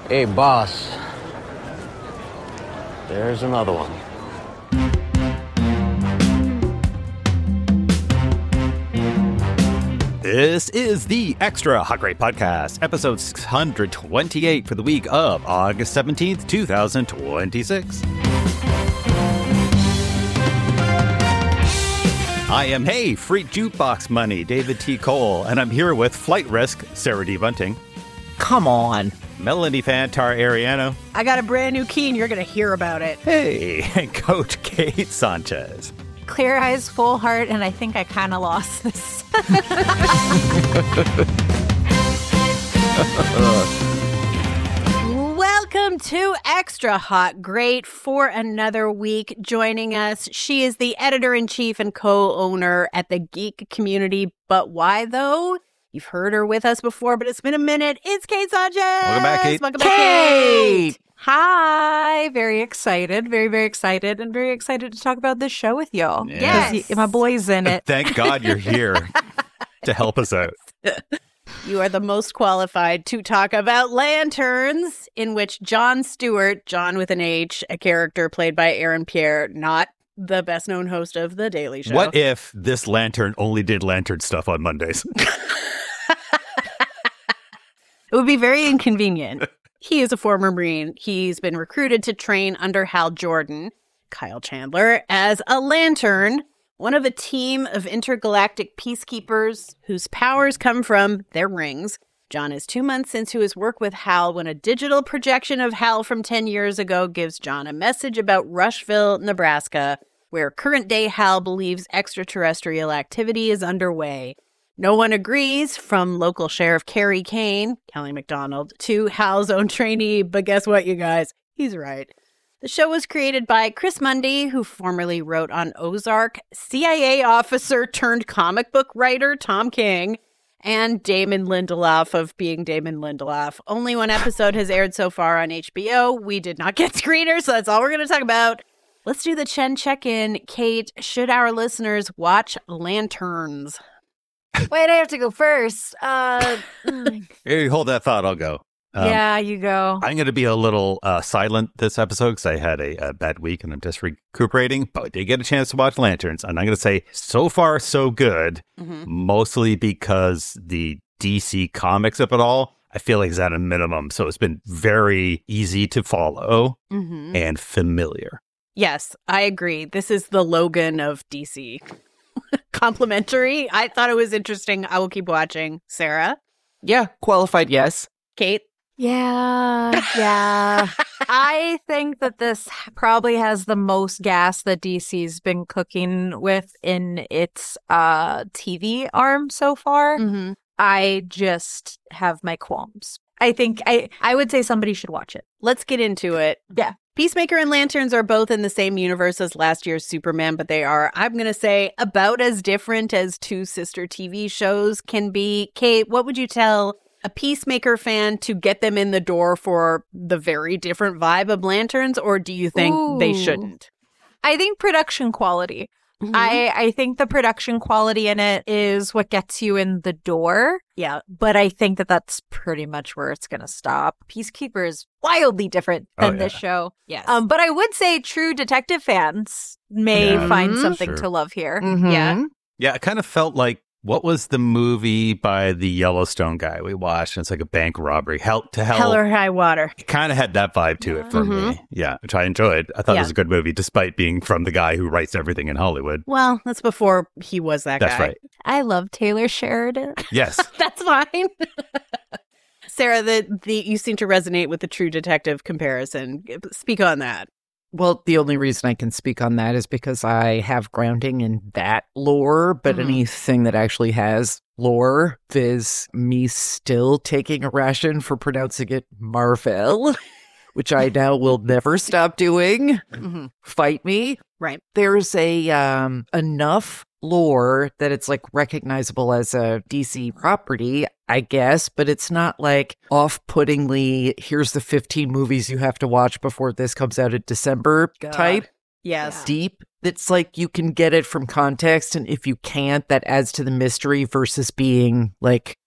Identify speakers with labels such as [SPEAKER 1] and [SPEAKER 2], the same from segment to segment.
[SPEAKER 1] Hey, boss. There's another one.
[SPEAKER 2] This is the Extra Hot Great Podcast, episode 628 for the week of August 17th, 2026. I am, Freak Jukebox Money, David T. Cole, and I'm here with Flight Risk, Sarah D. Bunting.
[SPEAKER 3] Come on.
[SPEAKER 2] Melanie Fan, Tara Ariano.
[SPEAKER 4] I got a brand new key and you're going to hear about it.
[SPEAKER 2] Hey, and Coach Kate Sanchez.
[SPEAKER 5] Clear eyes, full heart, and I think I kind of lost this.
[SPEAKER 4] Welcome to Extra Hot Great for another week. Joining us, she is the editor-in-chief and co-owner at the Geek Community. But why, though? You've heard her with us before, but it's been a minute. It's Kate Sanchez.
[SPEAKER 2] Welcome back, Kate.
[SPEAKER 4] Welcome back, Kate.
[SPEAKER 5] Hi. Very excited. Very, very excited. And very excited to talk about this show with y'all.
[SPEAKER 4] Yes.
[SPEAKER 5] My boy's in it.
[SPEAKER 2] Thank God you're here to help us out.
[SPEAKER 4] You are the most qualified to talk about Lanterns, in which Jon Stewart, John with an H, a character played by Aaron Pierre, not the best-known host of The Daily Show.
[SPEAKER 2] What if this lantern only did lantern stuff on Mondays?
[SPEAKER 4] It would be very inconvenient. He is a former Marine. He's been recruited to train under Hal Jordan, Kyle Chandler, as a Lantern, one of a team of intergalactic peacekeepers whose powers come from their rings. John is 2 months into his work with Hal when a digital projection of Hal from 10 years ago gives John a message about Rushville, Nebraska, where current-day Hal believes extraterrestrial activity is underway. No one agrees, from local Sheriff Kerry Kane, Kelly MacDonald, to Hal's own trainee, but guess what, you guys? He's right. The show was created by Chris Mundy, who formerly wrote on Ozark, CIA officer turned comic book writer Tom King, and Damon Lindelof of Being Damon Lindelof. Only one episode has aired so far on HBO. We did not get screeners, so that's all we're going to talk about. Let's do the Chen check-in. Kate, should our listeners watch Lanterns?
[SPEAKER 5] Wait, I have to go first.
[SPEAKER 2] Hey, hold that thought. I'll go.
[SPEAKER 5] Yeah, you go.
[SPEAKER 2] I'm going to be a little silent this episode because I had a bad week and I'm just recuperating, but I did get a chance to watch Lanterns. And I'm going to say, so far, so good, mostly because the DC comics of it all, I feel like is at a minimum. So it's been very easy to follow and familiar.
[SPEAKER 4] Yes, I agree. This is the Logan of DC. Complimentary. I thought it was interesting. I will keep watching. Sarah?
[SPEAKER 3] Yeah, qualified, yes.
[SPEAKER 4] Kate?
[SPEAKER 5] Yeah. I think that this probably has the most gas that DC's been cooking with in its TV arm so far. I just have my qualms. I think I would say somebody should watch it.
[SPEAKER 4] Let's get into it.
[SPEAKER 5] Yeah.
[SPEAKER 4] Peacemaker and Lanterns are both in the same universe as last year's Superman, but they are, I'm going to say, about as different as two sister TV shows can be. Kate, what would you tell a Peacemaker fan to get them in the door for the very different vibe of Lanterns, or do you think they shouldn't?
[SPEAKER 5] I think production quality. I think the production quality in it is what gets you in the door.
[SPEAKER 4] Yeah.
[SPEAKER 5] But I think that that's pretty much where it's going to stop. Peacekeeper is wildly different than this show.
[SPEAKER 4] Yes.
[SPEAKER 5] But I would say true detective fans may find something to love here.
[SPEAKER 4] Yeah.
[SPEAKER 2] Yeah, it kind of felt like, what was the movie by the Yellowstone guy we watched? And it's like a bank robbery. Hell
[SPEAKER 4] or High Water.
[SPEAKER 2] It kind of had that vibe to it for me. Yeah, which I enjoyed. I thought it was a good movie, despite being from the guy who writes everything in Hollywood.
[SPEAKER 4] Well, that's before he was that guy.
[SPEAKER 2] That's right.
[SPEAKER 5] I love Taylor Sheridan.
[SPEAKER 2] Yes.
[SPEAKER 4] That's fine. Sarah, you seem to resonate with the True Detective comparison. Speak on that.
[SPEAKER 3] Well, the only reason I can speak on that is because I have grounding in that lore, but anything that actually has lore is me still taking a ration for pronouncing it Marvel, which I now will never stop doing. Fight me.
[SPEAKER 4] Right.
[SPEAKER 3] There's enough lore that it's like recognizable as a DC property, I guess, but it's not like off-puttingly, here's the 15 movies you have to watch before this comes out in December type.
[SPEAKER 4] Yes.
[SPEAKER 3] Deep. It's like you can get it from context, and if you can't, that adds to the mystery versus being like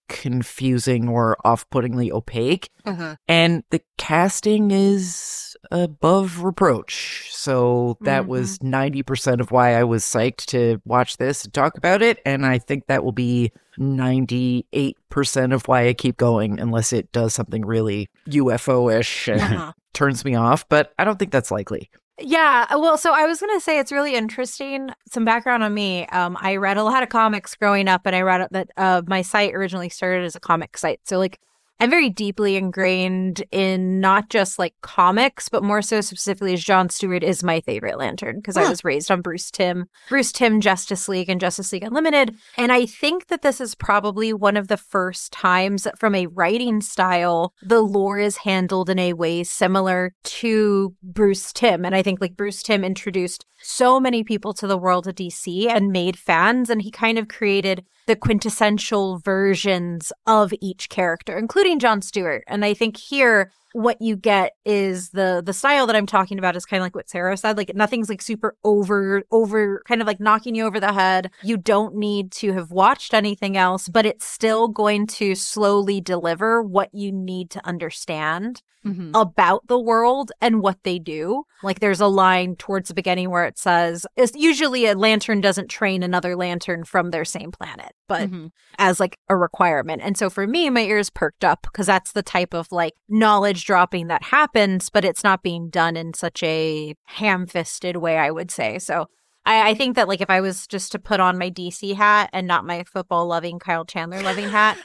[SPEAKER 3] confusing or off-puttingly opaque. And the casting is above reproach. So that was 90% of why I was psyched to watch this and talk about it. And I think that will be 98% of why I keep going, unless it does something really UFO-ish and turns me off. But I don't think that's likely.
[SPEAKER 5] Yeah, well, so I was going to say it's really interesting. Some background on me. I read a lot of comics growing up, and I read that my site originally started as a comic site. So, like, I'm very deeply ingrained in not just like comics, but more so specifically as Jon Stewart is my favorite Lantern because I was raised on Bruce Timm Justice League and Justice League Unlimited. And I think that this is probably one of the first times that from a writing style, the lore is handled in a way similar to Bruce Timm. And I think like Bruce Timm introduced so many people to the world of DC and made fans, and he kind of created the quintessential versions of each character, including Jon Stewart. And I think here, what you get is the style that I'm talking about is kind of like what Sarah said. Like nothing's like super over, kind of like knocking you over the head. You don't need to have watched anything else, but it's still going to slowly deliver what you need to understand about the world and what they do. Like there's a line towards the beginning where it says, it's usually a Lantern doesn't train another Lantern from their same planet, but as like a requirement. And so for me, my ears perked up because that's the type of like knowledge dropping that happens, but it's not being done in such a ham-fisted way, I would say. So I think that like if I was just to put on my DC hat and not my football-loving Kyle Chandler-loving hat,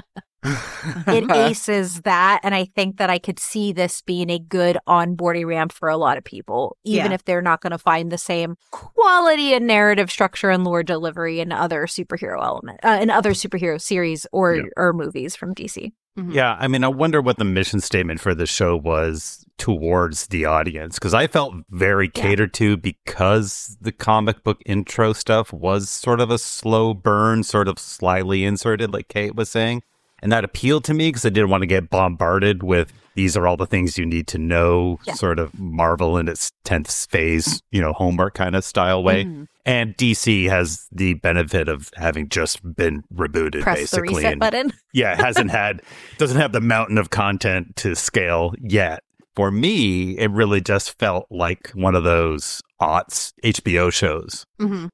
[SPEAKER 5] it aces that. And I think that I could see this being a good onboarding ramp for a lot of people, even if they're not going to find the same quality and narrative structure and lore delivery in other superhero series or movies from DC.
[SPEAKER 2] Yeah, I mean, I wonder what the mission statement for the show was towards the audience, because I felt very catered to because the comic book intro stuff was sort of a slow burn, sort of slyly inserted, like Kate was saying. And that appealed to me because I didn't want to get bombarded with these are all the things you need to know, sort of Marvel in its 10th phase, homework kind of style way. And DC has the benefit of having just been rebooted,
[SPEAKER 5] Press
[SPEAKER 2] basically.
[SPEAKER 5] The reset button.
[SPEAKER 2] Doesn't have the mountain of content to scale yet. For me, it really just felt like one of those aughts HBO shows.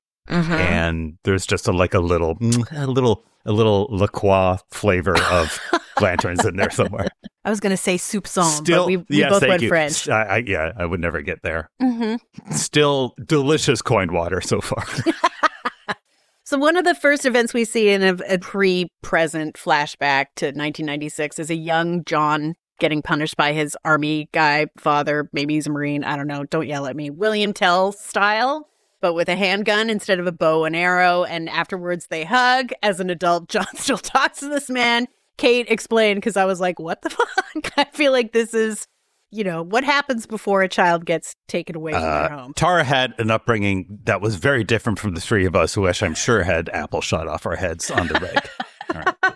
[SPEAKER 2] And there's just a little La Croix flavor of lanterns in there somewhere.
[SPEAKER 4] I was going to say soupçon, but we both went
[SPEAKER 2] you.
[SPEAKER 4] French.
[SPEAKER 2] I would never get there. Still delicious coined water so far.
[SPEAKER 4] So one of the first events we see in a pre-present flashback to 1996 is a young John getting punished by his army guy father. Maybe he's a Marine. I don't know. Don't yell at me. William Tell style, but with a handgun instead of a bow and arrow. And afterwards they hug. As an adult, John still talks to this man. Kate explained, because I was like, what the fuck? I feel like this is, what happens before a child gets taken away from their home.
[SPEAKER 2] Tara had an upbringing that was very different from the three of us, who I'm sure had apple shot off our heads on the reg. All right.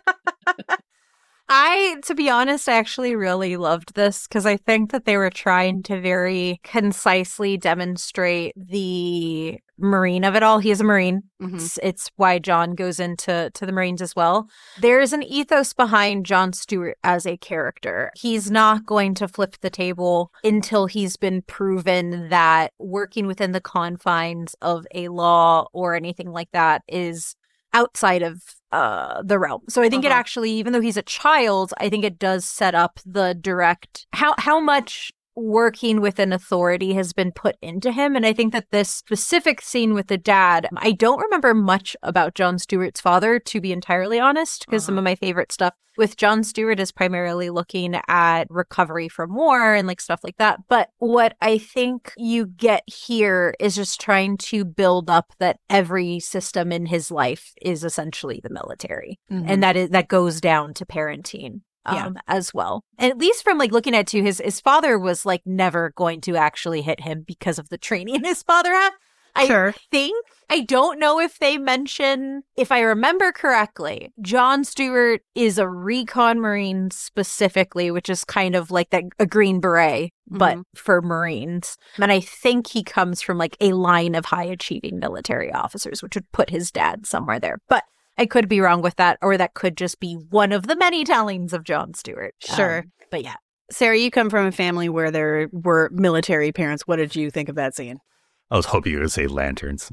[SPEAKER 5] To be honest, I actually really loved this because I think that they were trying to very concisely demonstrate the Marine of it all. He is a Marine. It's why John goes into the Marines as well. There's an ethos behind Jon Stewart as a character. He's not going to flip the table until he's been proven that working within the confines of a law or anything like that is outside of the realm. So I think it actually, even though he's a child, I think it does set up the direct how much working with an authority has been put into him. And I think that this specific scene with the dad, I don't remember much about Jon Stewart's father, to be entirely honest, because some of my favorite stuff with Jon Stewart is primarily looking at recovery from war and like stuff like that. But what I think you get here is just trying to build up that every system in his life is essentially the military. And that goes down to parenting. As well. And at least from like looking at his father was like never going to actually hit him because of the training his father had. I don't know if they mention, if I remember correctly, Jon Stewart is a recon Marine specifically, which is kind of like a Green Beret, but for Marines. And I think he comes from like a line of high achieving military officers, which would put his dad somewhere there. But I could be wrong with that, or that could just be one of the many tellings of Jon Stewart.
[SPEAKER 4] Sure.
[SPEAKER 5] But yeah.
[SPEAKER 4] Sarah, you come from a family where there were military parents. What did you think of that scene?
[SPEAKER 2] I was hoping you were going to say lanterns.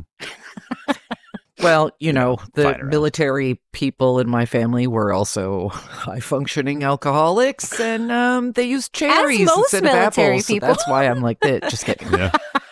[SPEAKER 3] Well, you know, the
[SPEAKER 2] flying around.
[SPEAKER 3] military people in my family were also high-functioning alcoholics, and they used cherries
[SPEAKER 5] most
[SPEAKER 3] instead of
[SPEAKER 5] military
[SPEAKER 3] apples.
[SPEAKER 5] people.
[SPEAKER 3] So that's why I'm like that. Just kidding.
[SPEAKER 2] Yeah.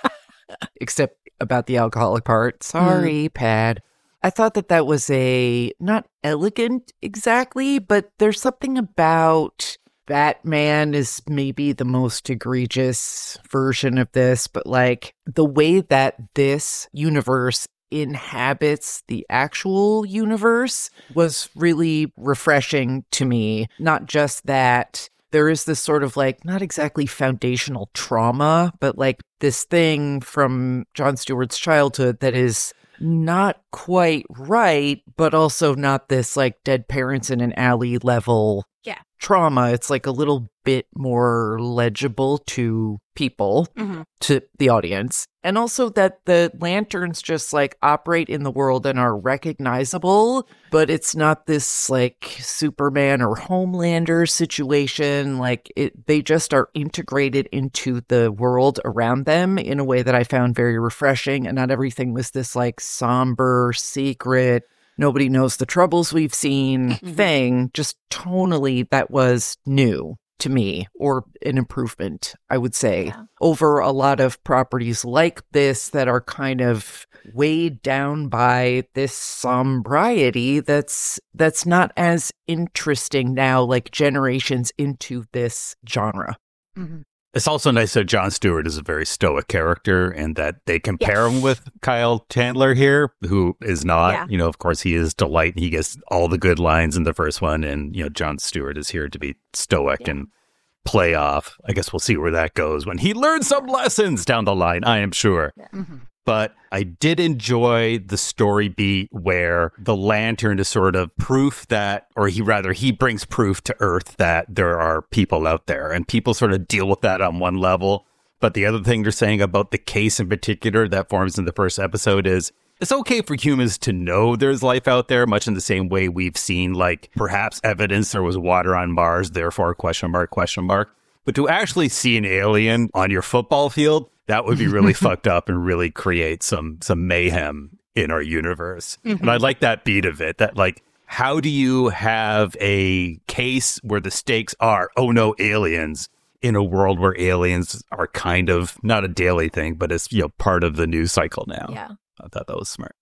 [SPEAKER 3] Except about the alcoholic part. Sorry, Pad. I thought that was not elegant exactly, but there's something about Batman is maybe the most egregious version of this, but like the way that this universe inhabits the actual universe was really refreshing to me. Not just that there is this sort of like, not exactly foundational trauma, but like this thing from Jon Stewart's childhood that is not quite right, but also not this like dead parents in an alley level trauma. It's like a little bit more legible to people, to the audience. And also that the lanterns just like operate in the world and are recognizable, but it's not this like Superman or Homelander situation. Like they just are integrated into the world around them in a way that I found very refreshing. And not everything was this like somber, secret, nobody knows the troubles we've seen thing. Just tonally, that was new to me, or an improvement, I would say, over a lot of properties like this that are kind of weighed down by this sombriety that's not as interesting now, like generations into this genre.
[SPEAKER 2] It's also nice that Jon Stewart is a very stoic character and that they compare him with Kyle Chandler here, who is not.
[SPEAKER 5] Yeah.
[SPEAKER 2] You know, of course, he is Delight. He gets all the good lines in the first one. And, you know, Jon Stewart is here to be stoic and play off. I guess we'll see where that goes when he learns some lessons down the line, I am sure. But I did enjoy the story beat where the lantern is sort of proof that, or he brings proof to Earth that there are people out there, and people sort of deal with that on one level. But the other thing they're saying about the case in particular that forms in the first episode is it's okay for humans to know there's life out there, much in the same way we've seen like perhaps evidence there was water on Mars, therefore question mark. But to actually see an alien on your football field, that would be really fucked up and really create some mayhem in our universe. And I like that beat of it, that like, how do you have a case where the stakes are, oh no, aliens, in a world where aliens are kind of not a daily thing, but it's, you know, part of the news cycle now.
[SPEAKER 5] Yeah.
[SPEAKER 2] I thought that was smart.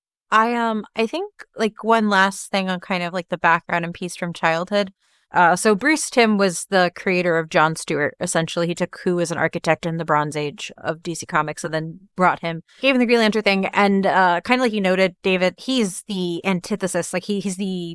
[SPEAKER 5] I think like one last thing on kind of like the background and piece from childhood. So Bruce Timm was the creator of Jon Stewart. Essentially, he took who was an architect in the Bronze Age of DC Comics and then gave him the Green Lantern thing. And kind of like you noted, David, he's the antithesis. Like he's the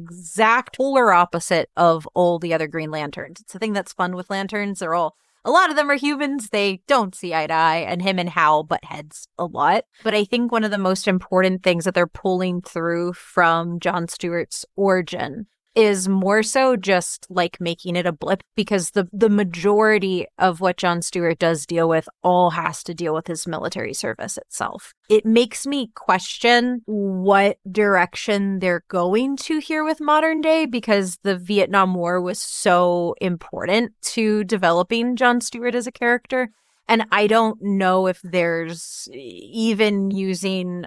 [SPEAKER 5] exact polar opposite of all the other Green Lanterns. It's the thing that's fun with lanterns. A lot of them are humans. They don't see eye to eye, and him and Hal butt heads a lot. But I think one of the most important things that they're pulling through from Jon Stewart's origin is more so just like making it a blip, because the majority of what Jon Stewart does deal with all has to deal with his military service itself. It makes me question what direction they're going to here with modern day, because the Vietnam War was so important to developing Jon Stewart as a character. And I don't know if there's even using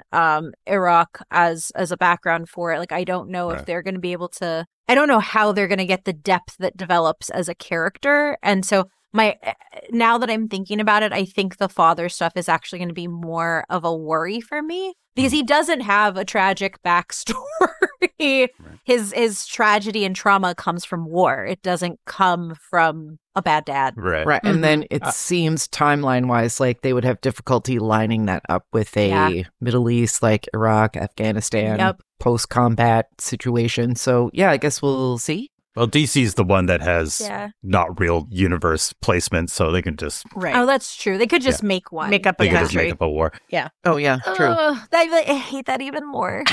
[SPEAKER 5] Iraq as a background for it. Like, I don't know if they're going to be able to, I don't know how they're going to get the depth that develops as a character. And so now that I'm thinking about it, I think the father stuff is actually going to be more of a worry for me, because he doesn't have a tragic backstory. His tragedy and trauma comes from war. It doesn't come from a bad dad.
[SPEAKER 3] Right. And then it seems timeline-wise like they would have difficulty lining that up with a Middle East, like Iraq, Afghanistan, post-combat situation. So, yeah, I guess we'll see.
[SPEAKER 2] Well, DC's the one that has
[SPEAKER 5] Yeah.
[SPEAKER 2] not real universe placement, so they can just
[SPEAKER 4] Right.
[SPEAKER 5] Oh, that's true. They could just make one.
[SPEAKER 4] Make up a
[SPEAKER 2] they can just
[SPEAKER 4] country.
[SPEAKER 2] make up a war.
[SPEAKER 3] Oh, yeah, true.
[SPEAKER 5] I hate that even more.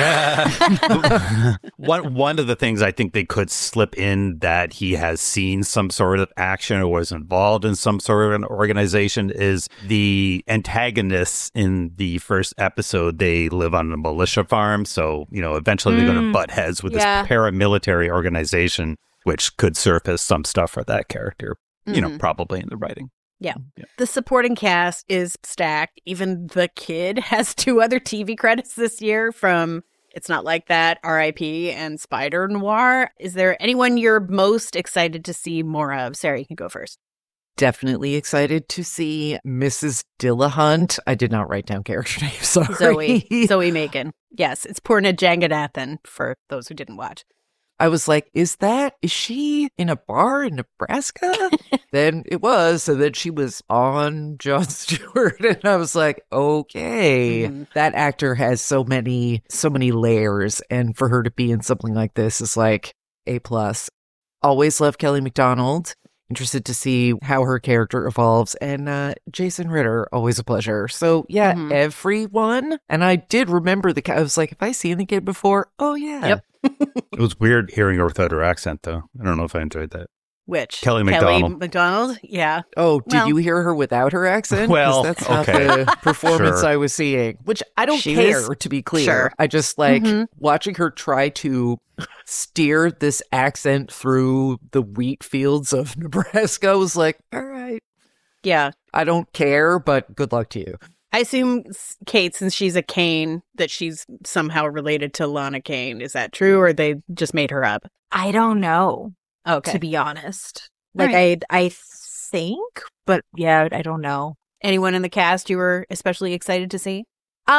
[SPEAKER 2] One of the things I think they could slip in that he has seen some sort of action or was involved in some sort of an organization is the antagonists in the first episode. They live on a militia farm, so eventually they're going to butt heads with
[SPEAKER 5] Yeah.
[SPEAKER 2] this paramilitary organization, which could surface some stuff for that character. Probably in the writing.
[SPEAKER 4] The supporting cast is stacked. Even the kid has 2 other TV credits this year from It's Not Like That, R.I.P., and Spider Noir. Is there anyone you're most excited to see more of? Sarah, you can go first.
[SPEAKER 3] Definitely excited to see Mrs. Dillahunt. I did not write down character names, sorry.
[SPEAKER 4] Zoe Macon. Yes, it's Purna Janganathan for those who didn't watch.
[SPEAKER 3] I was like, is she in a bar in Nebraska? Then it was. And then she was on Jon Stewart. And I was like, okay, that actor has so many layers. And for her to be in something like this is like A+. Always love Kelly MacDonald. Interested to see how her character evolves. And Jason Ritter, always a pleasure. So yeah, everyone. And I did remember I was like, have I seen the kid before? Oh yeah.
[SPEAKER 4] Yep.
[SPEAKER 2] It was weird hearing her without her accent, though. I don't know if I enjoyed that.
[SPEAKER 4] Which?
[SPEAKER 2] Kelly MacDonald.
[SPEAKER 4] Kelly MacDonald? Yeah.
[SPEAKER 3] Oh, did
[SPEAKER 4] Well-
[SPEAKER 3] you hear her without her accent? 'Cause
[SPEAKER 2] Well,
[SPEAKER 3] that's
[SPEAKER 2] okay.
[SPEAKER 3] not the performance
[SPEAKER 2] Sure.
[SPEAKER 3] I was seeing. Which I don't
[SPEAKER 4] She
[SPEAKER 3] care,
[SPEAKER 4] was-
[SPEAKER 3] to be clear.
[SPEAKER 4] Sure.
[SPEAKER 3] I just like watching her try to steer this accent through the wheat fields of Nebraska. I was like, all right,
[SPEAKER 4] Yeah.
[SPEAKER 3] I don't care, but good luck to you.
[SPEAKER 4] I assume Kate, since she's a Kane, that she's somehow related to Lana Kane. Is that true, or they just made her up?
[SPEAKER 5] I don't know,
[SPEAKER 4] Okay.
[SPEAKER 5] to be honest.
[SPEAKER 4] All
[SPEAKER 5] Like, I think, but yeah, I don't know.
[SPEAKER 4] Anyone in the cast you were especially excited to see?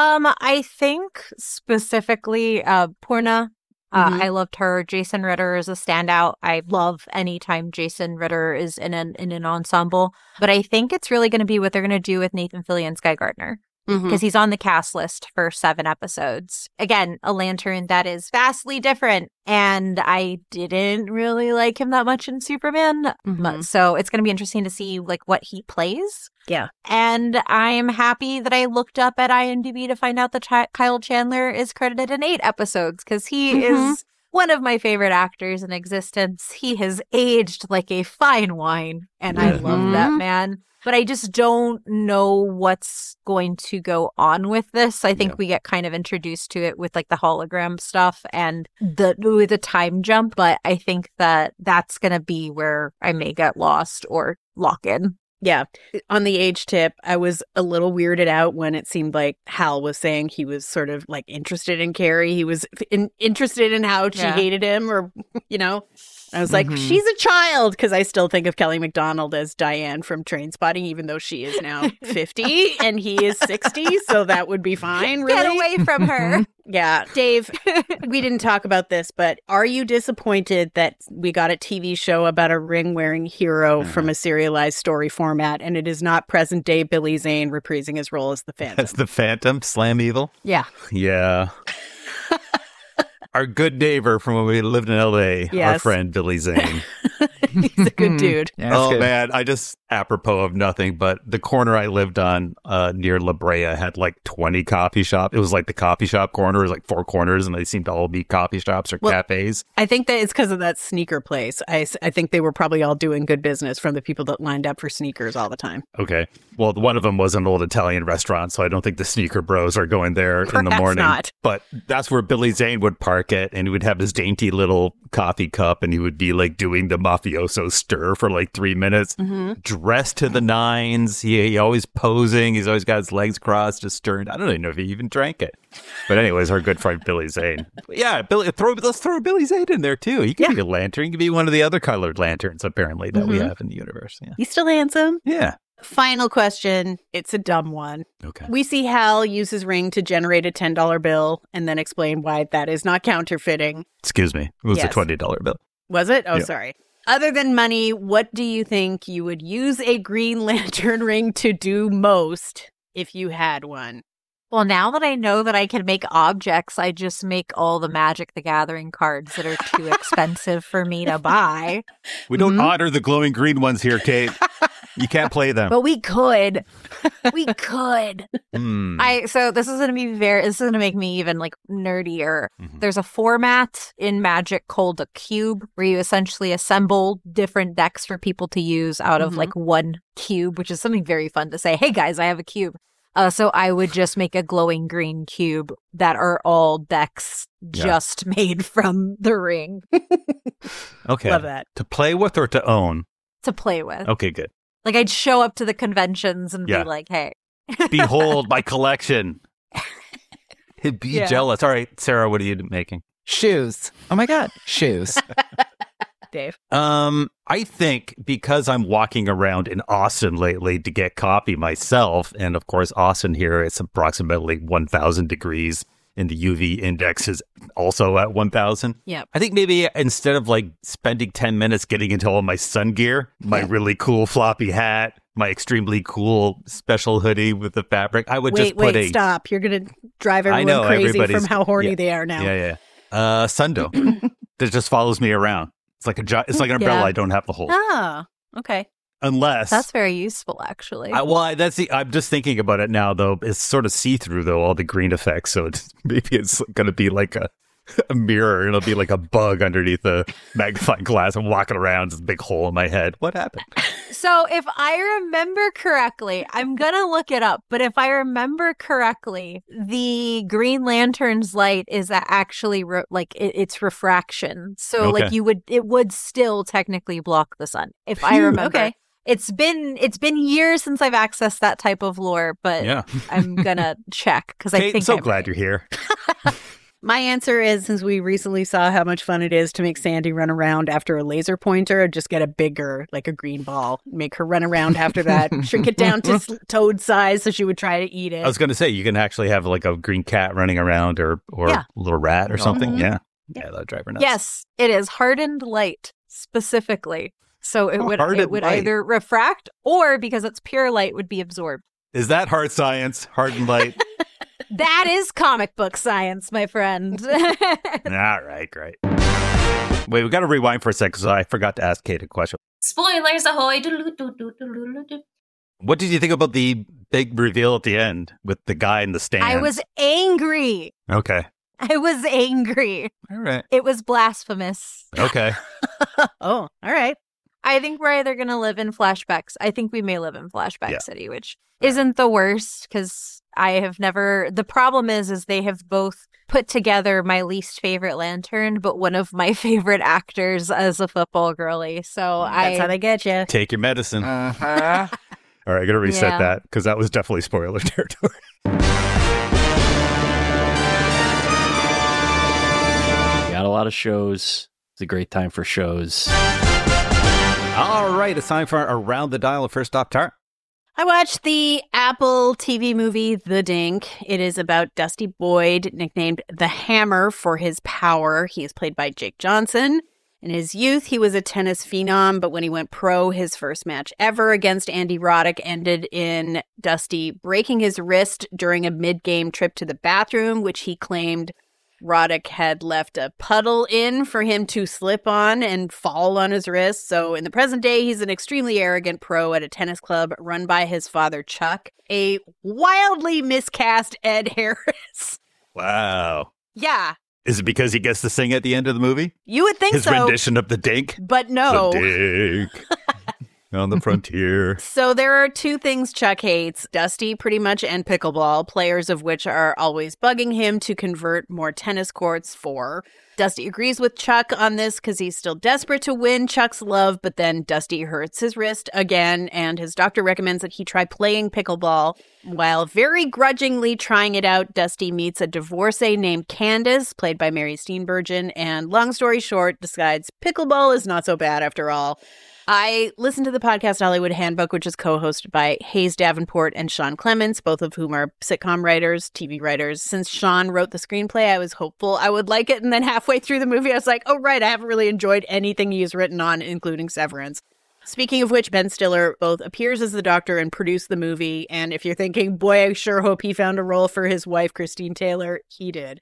[SPEAKER 5] I think specifically Purna.
[SPEAKER 4] Mhm.
[SPEAKER 5] I loved her. Jason Ritter is a standout. I love anytime Jason Ritter is in an ensemble. But I think it's really going to be what they're going to do with Nathan Fillion and Sky Gardner, because he's on the cast list for 7 episodes. Again, a Lantern that is vastly different. And I didn't really like him that much in Superman.
[SPEAKER 4] Mhm.
[SPEAKER 5] So it's going to be interesting to see like what he plays.
[SPEAKER 4] Yeah.
[SPEAKER 5] And I'm happy that I looked up at IMDb to find out that Kyle Chandler is credited in 8 episodes, because he is one of my favorite actors in existence. He has aged like a fine wine, and I love that man. But I just don't know what's going to go on with this. I think we get kind of introduced to it with like the hologram stuff and with the time jump. But I think that that's going to be where I may get lost or lock in.
[SPEAKER 4] Yeah. On the age tip, I was a little weirded out when it seemed like Hal was saying he was sort of like interested in Carrie. He was interested in how she hated him, or, I was like, she's a child, because I still think of Kelly MacDonald as Diane from Trainspotting, even though she is now 50 and he is 60. So that would be fine, really.
[SPEAKER 5] Get away from her.
[SPEAKER 4] Yeah. Dave, we didn't talk about this, but are you disappointed that we got a TV show about a ring-wearing hero from a serialized story format, and it is not present-day Billy Zane reprising his role as the Phantom?
[SPEAKER 2] That's the Phantom, Slam Evil.
[SPEAKER 5] Yeah.
[SPEAKER 2] Yeah. Our good neighbor from when we lived in LA, our
[SPEAKER 4] Yes.
[SPEAKER 2] friend Billy Zane.
[SPEAKER 4] He's a good dude.
[SPEAKER 3] Yeah, that's
[SPEAKER 2] Oh
[SPEAKER 3] good.
[SPEAKER 2] man, I just, apropos of nothing, but the corner I lived on near La Brea had like 20 coffee shops. It was like the coffee shop corner. It was like 4 corners, and they seemed to all be coffee shops or cafes.
[SPEAKER 4] I think that it's because of that sneaker place. I think they were probably all doing good business from the people that lined up for sneakers all the time.
[SPEAKER 2] Okay. Well, one of them was an old Italian restaurant, so I don't think the sneaker bros are going there in the
[SPEAKER 4] Perhaps
[SPEAKER 2] morning.
[SPEAKER 4] not.
[SPEAKER 2] But that's where Billy Zane would park it, and he would have his dainty little coffee cup, and he would be like doing the mafioso stir for like 3 minutes, dressed to the nines. He always posing. He's always got his legs crossed, just stirring. I don't even know if he even drank it. But anyways, our good friend Billy Zane. Yeah, let's throw Billy Zane in there too. He could be a lantern. He could be one of the other colored lanterns, apparently, that we have in the universe. Yeah.
[SPEAKER 4] He's still handsome.
[SPEAKER 2] Yeah.
[SPEAKER 4] Final question. It's a dumb one.
[SPEAKER 2] Okay.
[SPEAKER 4] We see Hal use his ring to generate a $10 bill and then explain why that is not counterfeiting.
[SPEAKER 2] Excuse me. It was
[SPEAKER 4] Yes.
[SPEAKER 2] a $20 bill.
[SPEAKER 4] Was it? Oh,
[SPEAKER 2] Yeah.
[SPEAKER 4] sorry. Other than money, what do you think you would use a Green Lantern ring to do most if you had one?
[SPEAKER 5] Well, now that I know that I can make objects, I just make all the Magic the Gathering cards that are too expensive for me to buy.
[SPEAKER 2] We don't honor the glowing green ones here, Kate. You can't play them.
[SPEAKER 5] But we could. We could. So this is going to be this is going to make me even like nerdier. There's a format in Magic called a cube where you essentially assemble different decks for people to use out of like one cube, which is something very fun to say. Hey guys, I have a cube. So I would just make a glowing green cube that are all decks just made from the ring.
[SPEAKER 2] Okay.
[SPEAKER 4] Love that.
[SPEAKER 2] To play with or to own?
[SPEAKER 5] To play with.
[SPEAKER 2] Okay, good.
[SPEAKER 5] Like I'd show up to the conventions and be like, hey.
[SPEAKER 2] Behold my collection. Be jealous. All right, Sarah, what are you making?
[SPEAKER 3] Shoes. Oh my God. Shoes.
[SPEAKER 4] Dave?
[SPEAKER 2] I think because I'm walking around in Austin lately to get coffee myself, and of course Austin here is approximately 1,000 degrees, and the UV index is also at 1,000.
[SPEAKER 4] Yeah.
[SPEAKER 2] I think maybe instead of like spending 10 minutes getting into all my sun gear, my really cool floppy hat, my extremely cool special hoodie with the fabric, I would just put
[SPEAKER 4] stop. You're going to drive everyone crazy from how horny they are now.
[SPEAKER 2] Yeah. Sundo that just follows me around. It's like an umbrella I don't have to hold.
[SPEAKER 4] Oh, okay.
[SPEAKER 2] Unless
[SPEAKER 5] that's very useful, actually.
[SPEAKER 2] I'm just thinking about it now, though. It's sort of see-through, though, all the green effects. So maybe it's going to be like a mirror. It'll be like a bug underneath the magnifying glass. I'm walking around, there's a big hole in my head. What happened?
[SPEAKER 5] So if I remember correctly, I'm going to look it up, but if I remember correctly, the Green Lantern's light is actually it's refraction. So like it would still technically block the sun, if I remember.
[SPEAKER 4] Okay.
[SPEAKER 5] It's been years since I've accessed that type of lore, but I'm going to check because I think
[SPEAKER 2] so glad you're here.
[SPEAKER 4] My answer is, since we recently saw how much fun it is to make Sandy run around after a laser pointer, just get a bigger, like a green ball, make her run around after that, shrink it down to toad size so she would try to eat it.
[SPEAKER 2] I was going to say, you can actually have like a green cat running around or a little rat or something. Yeah, that'd drive her nuts.
[SPEAKER 5] Yes, it is hardened light specifically. So it would either refract or, because it's pure light, would be absorbed.
[SPEAKER 2] Is that hard science? Hardened light?
[SPEAKER 5] That is comic book science, my friend.
[SPEAKER 2] All right, great. Wait, we got to rewind for a second, so I forgot to ask Kate a question.
[SPEAKER 1] Spoilers ahoy!
[SPEAKER 2] What did you think about the big reveal at the end with the guy in the stand?
[SPEAKER 5] I was angry.
[SPEAKER 2] Okay.
[SPEAKER 5] I was angry.
[SPEAKER 2] All right.
[SPEAKER 5] It was blasphemous.
[SPEAKER 2] Okay.
[SPEAKER 4] Oh, all right.
[SPEAKER 5] I think we're either going to live in flashbacks. I think we may live in Flashback City, which isn't the worst because I have never... The problem is they have both put together my least favorite Lantern, but one of my favorite actors as a football girly. So
[SPEAKER 4] that's how they get you.
[SPEAKER 2] Take your medicine. Uh-huh. All right, I got to reset that because that was definitely spoiler territory.
[SPEAKER 6] Got a lot of shows. It's a great time for shows.
[SPEAKER 2] All right, it's time for Around the Dial. First stop, Tara.
[SPEAKER 4] I watched the Apple TV movie The Dink. It is about Dusty Boyd, nicknamed the Hammer for his power. He is played by Jake Johnson. In his youth, he was a tennis phenom, but when he went pro, his first match ever against Andy Roddick ended in Dusty breaking his wrist during a mid-game trip to the bathroom, which he claimed Roddick had left a puddle in for him to slip on and fall on his wrist. So in the present day, he's an extremely arrogant pro at a tennis club run by his father, Chuck, a wildly miscast Ed Harris.
[SPEAKER 2] Wow.
[SPEAKER 4] Yeah.
[SPEAKER 2] Is it because he gets to sing at the end of the movie?
[SPEAKER 4] You would think
[SPEAKER 2] his
[SPEAKER 4] so.
[SPEAKER 2] His rendition of The Dink?
[SPEAKER 4] But no.
[SPEAKER 2] The Dink. On the frontier.
[SPEAKER 4] So there are two things Chuck hates, Dusty pretty much and pickleball, players of which are always bugging him to convert more tennis courts for. Dusty agrees with Chuck on this because he's still desperate to win Chuck's love, but then Dusty hurts his wrist again, and his doctor recommends that he try playing pickleball. While very grudgingly trying it out, Dusty meets a divorcee named Candace, played by Mary Steenburgen, and long story short, decides pickleball is not so bad after all. I listened to the podcast Hollywood Handbook, which is co-hosted by Hayes Davenport and Sean Clements, both of whom are sitcom writers, TV writers. Since Sean wrote the screenplay, I was hopeful I would like it. And then halfway through the movie, I was like, oh, right, I haven't really enjoyed anything he's written on, including Severance. Speaking of which, Ben Stiller both appears as the Doctor and produced the movie. And if you're thinking, boy, I sure hope he found a role for his wife, Christine Taylor, he did.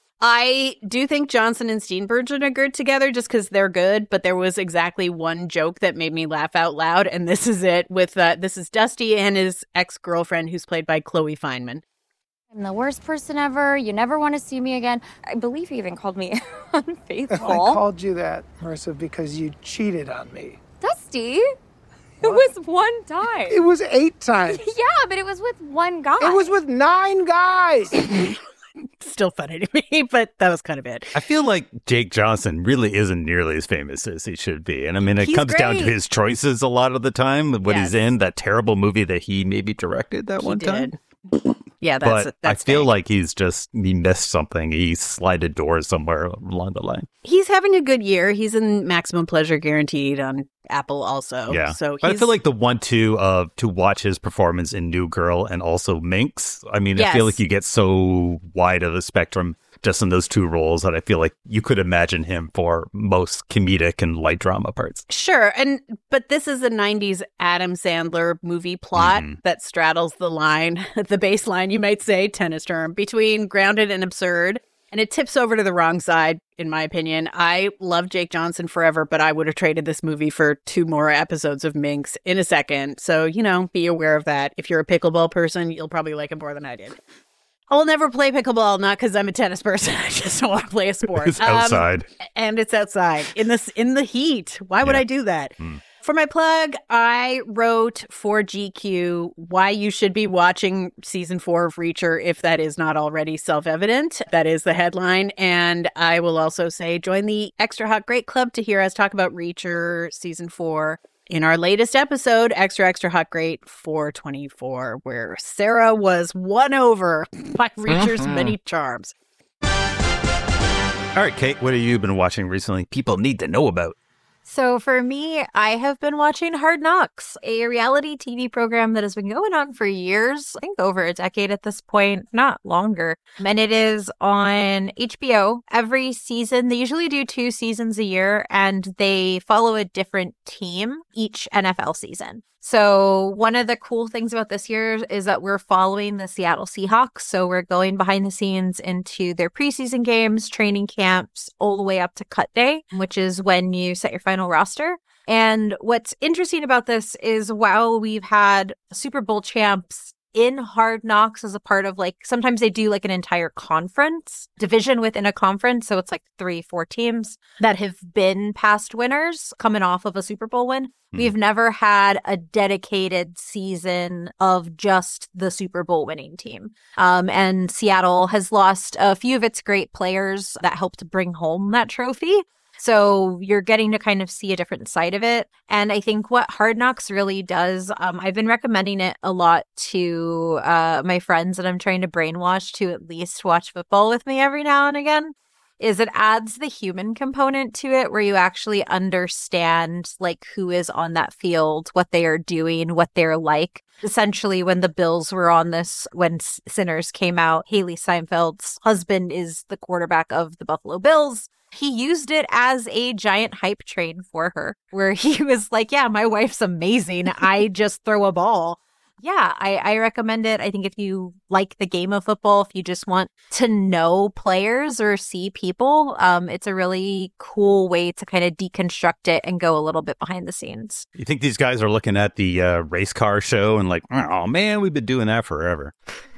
[SPEAKER 4] I do think Johnson and Steenburgen are good together just because they're good, but there was exactly one joke that made me laugh out loud, and this is it. This is Dusty and his ex-girlfriend, who's played by Chloe Fineman.
[SPEAKER 1] I'm the worst person ever. You never want to see me again. I believe he even called me unfaithful.
[SPEAKER 7] I called you that, Marissa, because you cheated on me.
[SPEAKER 1] Dusty, it was one time.
[SPEAKER 7] It was 8 times.
[SPEAKER 1] Yeah, but it was with one guy.
[SPEAKER 7] It was with 9 guys.
[SPEAKER 4] Still funny to me, but that was kind of it.
[SPEAKER 2] I feel like Jake Johnson really isn't nearly as famous as he should be. And I mean, it
[SPEAKER 4] He's
[SPEAKER 2] comes down to
[SPEAKER 4] great.
[SPEAKER 2] his choices a lot of the time. What he's in, that terrible movie that he maybe directed that one time.
[SPEAKER 4] Yeah,
[SPEAKER 2] But
[SPEAKER 4] that's
[SPEAKER 2] I feel
[SPEAKER 4] fake.
[SPEAKER 2] like he missed something. He slided doors somewhere along the line.
[SPEAKER 4] He's having a good year. He's in Maximum Pleasure Guaranteed on Apple also.
[SPEAKER 2] Yeah.
[SPEAKER 4] So
[SPEAKER 2] But I
[SPEAKER 4] he's-
[SPEAKER 2] feel like the 1-2 of to watch his performance in New Girl and also Minx. I mean, I feel
[SPEAKER 4] Yes.
[SPEAKER 2] like you get so wide of a spectrum just in those 2 roles that I feel like you could imagine him for most comedic and light drama parts.
[SPEAKER 4] Sure, but this is a 90s Adam Sandler movie plot that straddles the line, the baseline, you might say, tennis term, between grounded and absurd, and it tips over to the wrong side, in my opinion. I love Jake Johnson forever, but I would have traded this movie for 2 more episodes of Minx in a second, so, be aware of that. If you're a pickleball person, you'll probably like it more than I did. I'll never play pickleball, not because I'm a tennis person. I just don't want to play a sport.
[SPEAKER 2] It's outside.
[SPEAKER 4] And it's outside in the heat. Why would I do that? For my plug, I wrote for GQ why you should be watching season 4 of Reacher if that is not already self-evident. That is the headline. And I will also say join the Extra Hot Great Club to hear us talk about Reacher season 4 in our latest episode, Extra Extra Hot Great 424, where Sarah was won over by Reacher's many charms.
[SPEAKER 2] All right, Kate, what have you been watching recently? People need to know about.
[SPEAKER 5] So for me, I have been watching Hard Knocks, a reality TV program that has been going on for years, I think over a decade at this point, not longer. And it is on HBO. Every season, they usually do 2 seasons a year, and they follow a different team each NFL season. So one of the cool things about this year is that we're following the Seattle Seahawks. So we're going behind the scenes into their preseason games, training camps, all the way up to cut day, which is when you set your final roster. And what's interesting about this is while we've had Super Bowl champs in Hard Knocks as a part of sometimes they do an entire conference, division within a conference. So it's 3-4 teams that have been past winners coming off of a Super Bowl win. We've never had a dedicated season of just the Super Bowl winning team. And Seattle has lost a few of its great players that helped bring home that trophy. So you're getting to kind of see a different side of it. And I think what Hard Knocks really does, I've been recommending it a lot to my friends that I'm trying to brainwash to at least watch football with me every now and again, is it adds the human component to it where you actually understand who is on that field, what they are doing, what they're like. Essentially, when the Bills were on this, when Sinners came out, Haley Steinfeld's husband is the quarterback of the Buffalo Bills. He used it as a giant hype train for her, where he was like, yeah, my wife's amazing. I just throw a ball. Yeah, I recommend it. I think if you like the game of football, if you just want to know players or see people, it's a really cool way to kind of deconstruct it and go a little bit behind the scenes.
[SPEAKER 2] You think these guys are looking at the race car show and oh man, we've been doing that forever?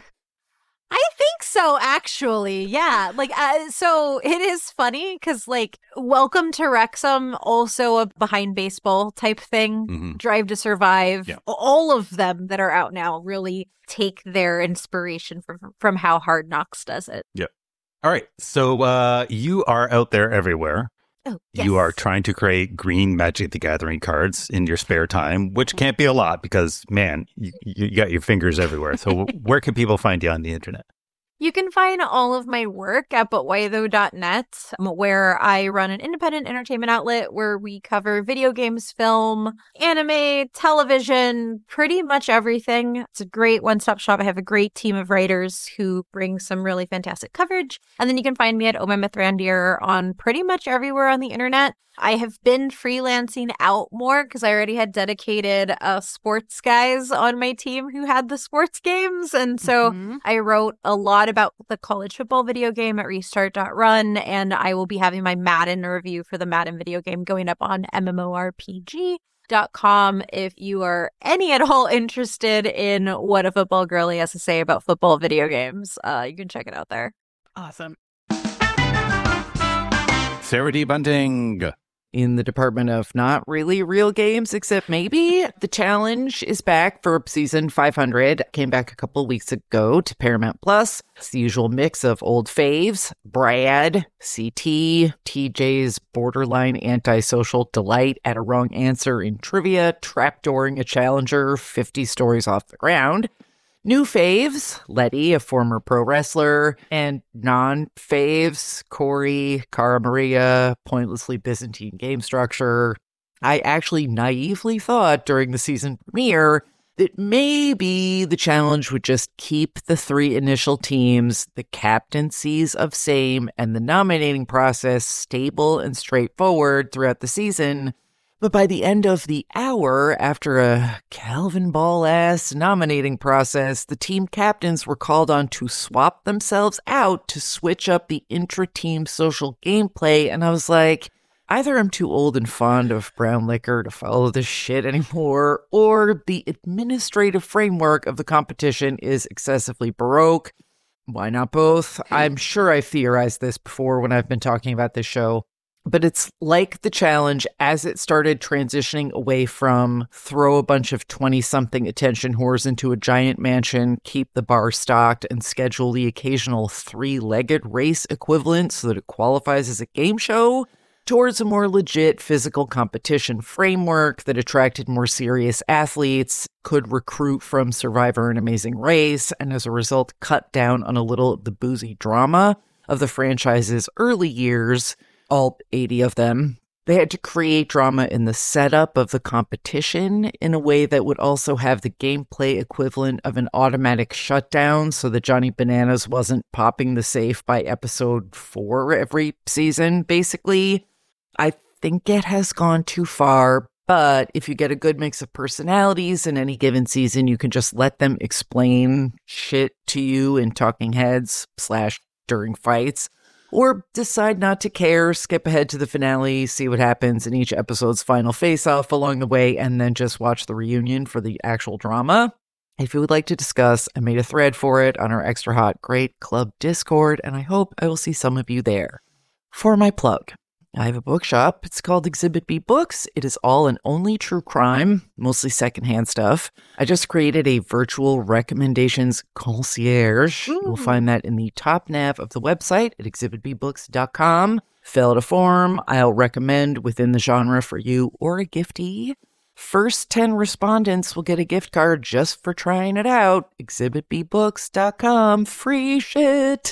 [SPEAKER 5] I think so, actually. Yeah. So it is funny because, Welcome to Wrexham, also a behind baseball type thing, Drive to Survive, all of them that are out now really take their inspiration from how Hard Knocks does it.
[SPEAKER 2] Yep. All right. So you are out there everywhere.
[SPEAKER 5] Oh, yes.
[SPEAKER 2] You are trying to create green Magic the Gathering cards in your spare time, which can't be a lot because, man, you got your fingers everywhere. So where can people find you on the internet?
[SPEAKER 5] You can find all of my work at butwhythough.net, where I run an independent entertainment outlet where we cover video games, film, anime, television, pretty much everything. It's a great one-stop shop. I have a great team of writers who bring some really fantastic coverage. And then you can find me at Oh My Mithrandir on pretty much everywhere on the internet. I have been freelancing out more because I already had dedicated sports guys on my team who had the sports games. And so I wrote a lot about the college football video game at restart.run. And I will be having my Madden review for the Madden video game going up on MMORPG.com. If you are any at all interested in what a football girly has to say about football video games, you can check it out there.
[SPEAKER 4] Awesome.
[SPEAKER 2] Sarah D. Bunting.
[SPEAKER 3] In the department of not really real games, except maybe, The Challenge is back for season 500. Came back a couple of weeks ago to Paramount Plus. It's the usual mix of old faves, Brad, CT, TJ's borderline antisocial delight at a wrong answer in trivia, trapdooring a challenger 50 stories off the ground. New faves, Letty, a former pro wrestler, and non-faves, Corey, Cara Maria, pointlessly Byzantine game structure. I actually naively thought during the season premiere that maybe the challenge would just keep the three initial teams, the captaincies of same, and the nominating process stable and straightforward throughout the season. But by the end of the hour, after a Calvin Ball-ass nominating process, the team captains were called on to swap themselves out to switch up the intra-team social gameplay, and I was like, either I'm too old and fond of brown liquor to follow this shit anymore, or the administrative framework of the competition is excessively baroque. Why not both? I'm sure I've theorized this before when I've been talking about this show. But it's like the challenge as it started transitioning away from throw a bunch of 20-something attention whores into a giant mansion, keep the bar stocked, and schedule the occasional three-legged race equivalent so that it qualifies as a game show, towards a more legit physical competition framework that attracted more serious athletes, could recruit from Survivor and Amazing Race, and as a result cut down on a little of the boozy drama of the franchise's early years, all 80 of them. They had to create drama in the setup of the competition in a way that would also have the gameplay equivalent of an automatic shutdown so that Johnny Bananas wasn't popping the safe by episode 4 every season, basically. I think it has gone too far, but if you get a good mix of personalities in any given season, you can just let them explain shit to you in talking heads / during fights. Or decide not to care, skip ahead to the finale, see what happens in each episode's final face-off along the way, and then just watch the reunion for the actual drama. If you would like to discuss, I made a thread for it on our Extra Hot Great Club Discord, and I hope I will see some of you there. For my plug, I have a bookshop. It's called Exhibit B Books. It is all and only true crime, mostly secondhand stuff. I just created a virtual recommendations concierge. You will find that in the top nav of the website at exhibitbbooks.com. Fill out a form. I'll recommend within the genre for you or a giftee. First 10 respondents will get a gift card just for trying it out. exhibitbbooks.com. Free shit.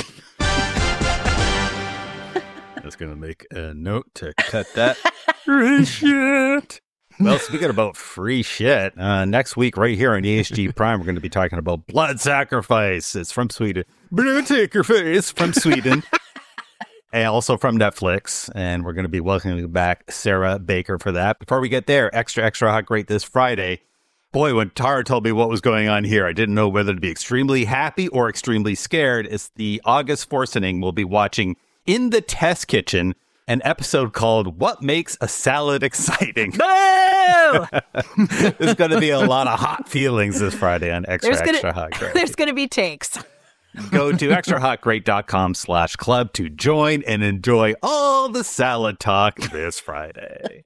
[SPEAKER 2] I was going to make a note to cut that. Free shit. Well, speaking about free shit, next week right here on ESG Prime, we're going to be talking about Blood Sacrifice. It's from Sweden. Blood Sacrifice from Sweden. And also from Netflix. And we're going to be welcoming back Sarah Baker for that. Before we get there, extra hot great this Friday. Boy, when Tara told me what was going on here, I didn't know whether to be extremely happy or extremely scared. It's the August Forcening. We'll be watching In the Test Kitchen, an episode called What Makes a Salad Exciting?
[SPEAKER 4] Boo!
[SPEAKER 2] There's going to be a lot of hot feelings this Friday on Extra Hot Great.
[SPEAKER 4] There's going to be takes.
[SPEAKER 2] Go to extrahotgreat.com/club to join and enjoy all the salad talk this Friday.